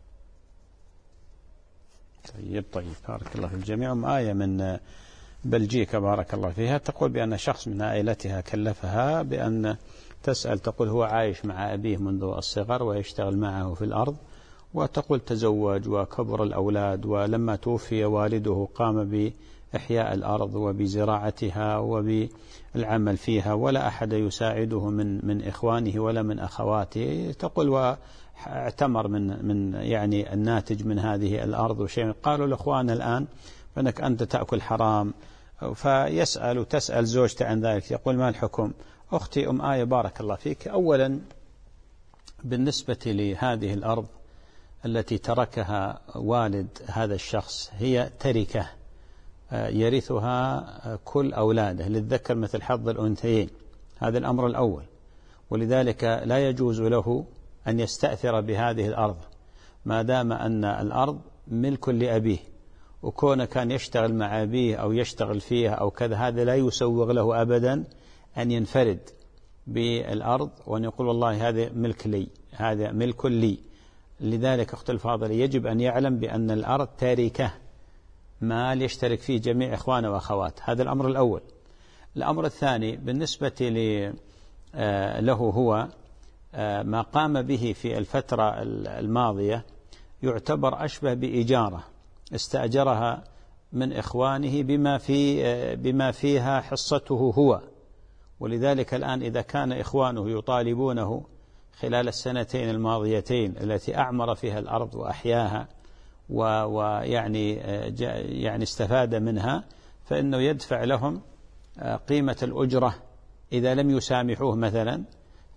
طيب طيب بارك الله في الجميع. أم آية من بلجيكا بارك الله فيها تقول بأن شخص من عائلتها كلفها بأن تسأل، تقول هو عايش مع أبيه منذ الصغر ويشتغل معه في الأرض، وتقول تزوج وكبر الأولاد، ولما توفي والده قام بإحياء الأرض وبزراعتها وبالعمل فيها، ولا أحد يساعده من من إخوانه ولا من أخواته. تقول واعتمر من من يعني الناتج من هذه الأرض وشيء. قالوا الإخوان الآن فإنك أنت تأكل حرام، فيسأل وتسأل زوجته عن ذلك، يقول ما الحكم؟ أختي أم آية بارك الله فيك، أولا بالنسبة لهذه الأرض التي تركها والد هذا الشخص هي تركة يرثها كل أولاده، للذكر مثل حظ الأنثيين، هذا الأمر الأول، ولذلك لا يجوز له أن يستأثر بهذه الأرض ما دام أن الأرض ملك لأبيه، وكون كان يشتغل مع أبيه أو يشتغل فيها أو كذا هذا لا يسوغ له أبدا أن ينفرد بالأرض وأن يقول والله هذا ملك لي، هذا ملك لي. لذلك أخت الفاضل يجب أن يعلم بأن الأرض تاركة، مال يشترك فيه جميع إخوانه وأخوات، هذا الأمر الأول. الأمر الثاني بالنسبة له هو ما قام به في الفترة الماضية يعتبر أشبه بإجارة استأجرها من إخوانه بما في بما فيها حصته هو، ولذلك الآن إذا كان إخوانه يطالبونه خلال السنتين الماضيتين التي أعمر فيها الأرض وأحياها ويعني يعني استفاد منها، فإنه يدفع لهم قيمة الأجرة إذا لم يسامحوه مثلا،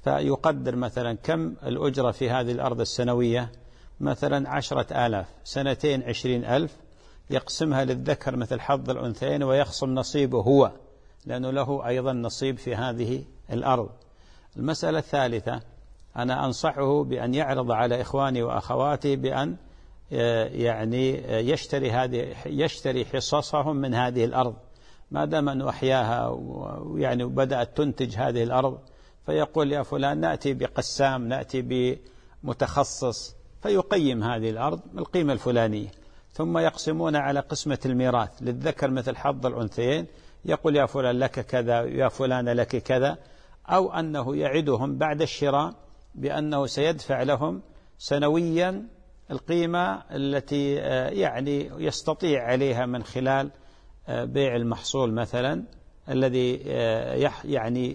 فيقدر مثلا كم الأجرة في هذه الأرض السنوية، مثلا عشرة آلاف، سنتين عشرين ألف، يقسمها للذكر مثل حظ الأنثيين ويخصم نصيبه هو، لأنه له أيضا نصيب في هذه الأرض. المسألة الثالثة، أنا أنصحه بأن يعرض على إخواني وأخواتي بأن يعني يشتري هذه يشتري حصصهم من هذه الأرض، ما دام أنه أحياها ويعني بدأت تنتج هذه الأرض، فيقول يا فلان نأتي بقسام، نأتي بمتخصص فيقيم هذه الأرض بالقيمة الفلانية، ثم يقسمون على قسمة الميراث للذكر مثل حظ الأنثيين، يقول يا فلان لك كذا، يا فلان لك كذا، أو أنه يعدهم بعد الشراء بأنه سيدفع لهم سنويا القيمة التي يعني يستطيع عليها من خلال بيع المحصول مثلا الذي يعني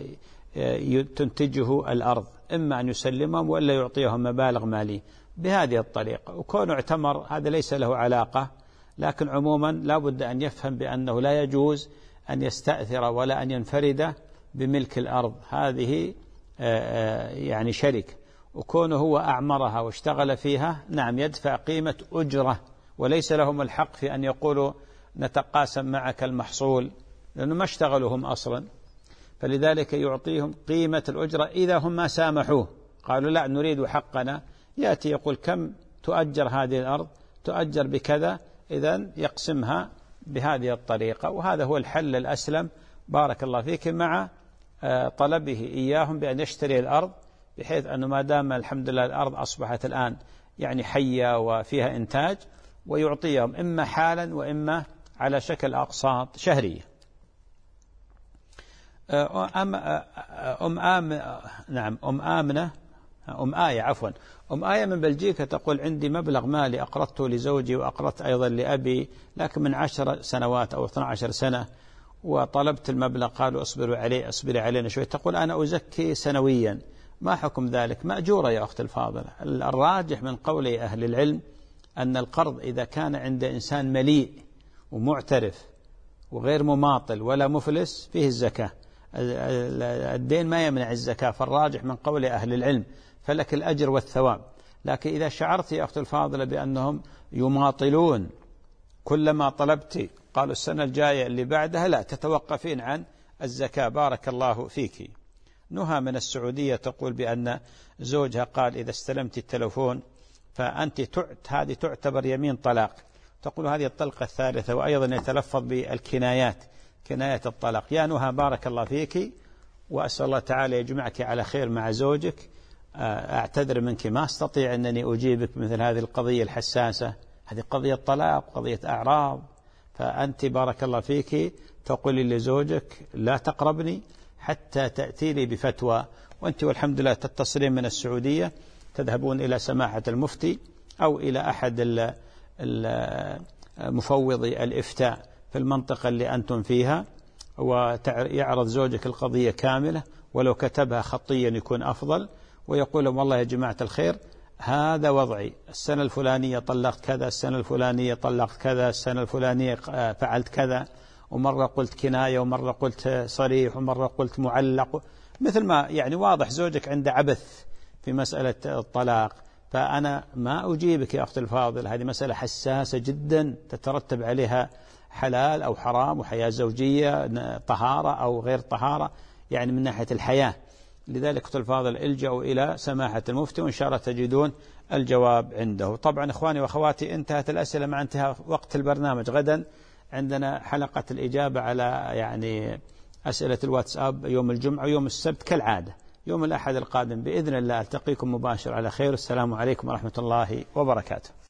تنتجه الأرض، إما أن يسلمهم ولا يعطيهم مبالغ مالية بهذه الطريقة. وكونه اعتمر هذا ليس له علاقة، لكن عموما لا بد أن يفهم بأنه لا يجوز أن يستأثر ولا أن ينفرد بملك الأرض، هذه يعني شركة، وكونه هو أعمرها واشتغل فيها نعم يدفع قيمة أجرة، وليس لهم الحق في أن يقولوا نتقاسم معك المحصول، لأنه ما اشتغلوا هم أصلا، فلذلك يعطيهم قيمة الأجرة إذا هم ما سامحوه، قالوا لا نريد حقنا، يأتي يقول كم تؤجر هذه الأرض، تؤجر بكذا، إذن يقسمها بهذه الطريقة، وهذا هو الحل الأسلم بارك الله فيك، مع طلبه إياهم بأن يشتري الأرض، بحيث أنه ما دام الحمد لله الأرض أصبحت الآن يعني حية وفيها إنتاج، ويعطيهم إما حالا وإما على شكل أقساط شهرية. أم أم آم نعم أم آمنة أم آية عفوا أم آية من بلجيكا تقول عندي مبلغ مالي أقرضته لزوجي وأقرضت أيضا لأبي، لكن من عشر سنوات أو اثنتي عشرة سنة، وطلبت المبلغ قالوا اصبروا عليه اصبري علينا شوي. تقول أنا أزكي سنويا، ما حكم ذلك؟ مأجورة يا أخت الفاضلة. الراجح من قول أهل العلم أن القرض إذا كان عند إنسان مليء ومعترف وغير مماطل ولا مفلس فيه الزكاة، الدين ما يمنع الزكاة، فالراجح من قول أهل العلم فلك الأجر والثواب. لكن إذا شعرت يا أخت الفاضلة بأنهم يماطلون، كلما طلبت قالوا السنة الجاية اللي بعدها لا، تتوقفين عن الزكاة بارك الله فيك. نهى من السعودية تقول بأن زوجها قال إذا استلمت التلفون فأنت تعت هذه تعتبر يمين طلاق، تقول هذه الطلقة الثالثة، وأيضا يتلفظ بالكنايات كناية الطلاق. يا نهى بارك الله فيك، وأسأل الله تعالى يجمعك على خير مع زوجك. أعتذر منك ما أستطيع أنني أجيبك مثل هذه القضية الحساسة، هذه قضية طلاق قضية أعراض، فأنت بارك الله فيك تقولي لزوجك لا تقربني حتى تأتي لي بفتوى، وأنت والحمد لله تتصلين من السعودية، تذهبون إلى سماحة المفتي أو إلى أحد مفوضي الإفتاء في المنطقة اللي أنتم فيها، ويعرض زوجك القضية كاملة، ولو كتبها خطيا يكون أفضل، ويقول والله يا جماعة الخير هذا وضعي، السنة الفلانية طلقت كذا، السنة الفلانية طلقت كذا، السنة الفلانية فعلت كذا، ومرة قلت كناية ومرة قلت صريح ومرة قلت معلق، مثل ما يعني واضح زوجك عنده عبث في مسألة الطلاق. فأنا ما أجيبك يا أختي الفاضل، هذه مسألة حساسة جدا تترتب عليها حلال أو حرام وحياة زوجية، طهارة أو غير طهارة، يعني من ناحية الحياة. لذلك أختي الفاضل الجأوا إلى سماحة المفتي، وإن شاء الله تجدون الجواب عنده. طبعا إخواني وأخواتي انتهت الأسئلة مع انتهاء وقت البرنامج. غدا عندنا حلقة الإجابة على يعني أسئلة الواتساب يوم الجمعة ويوم السبت كالعادة. يوم الأحد القادم بإذن الله ألتقيكم مباشر على خير. السلام عليكم ورحمة الله وبركاته.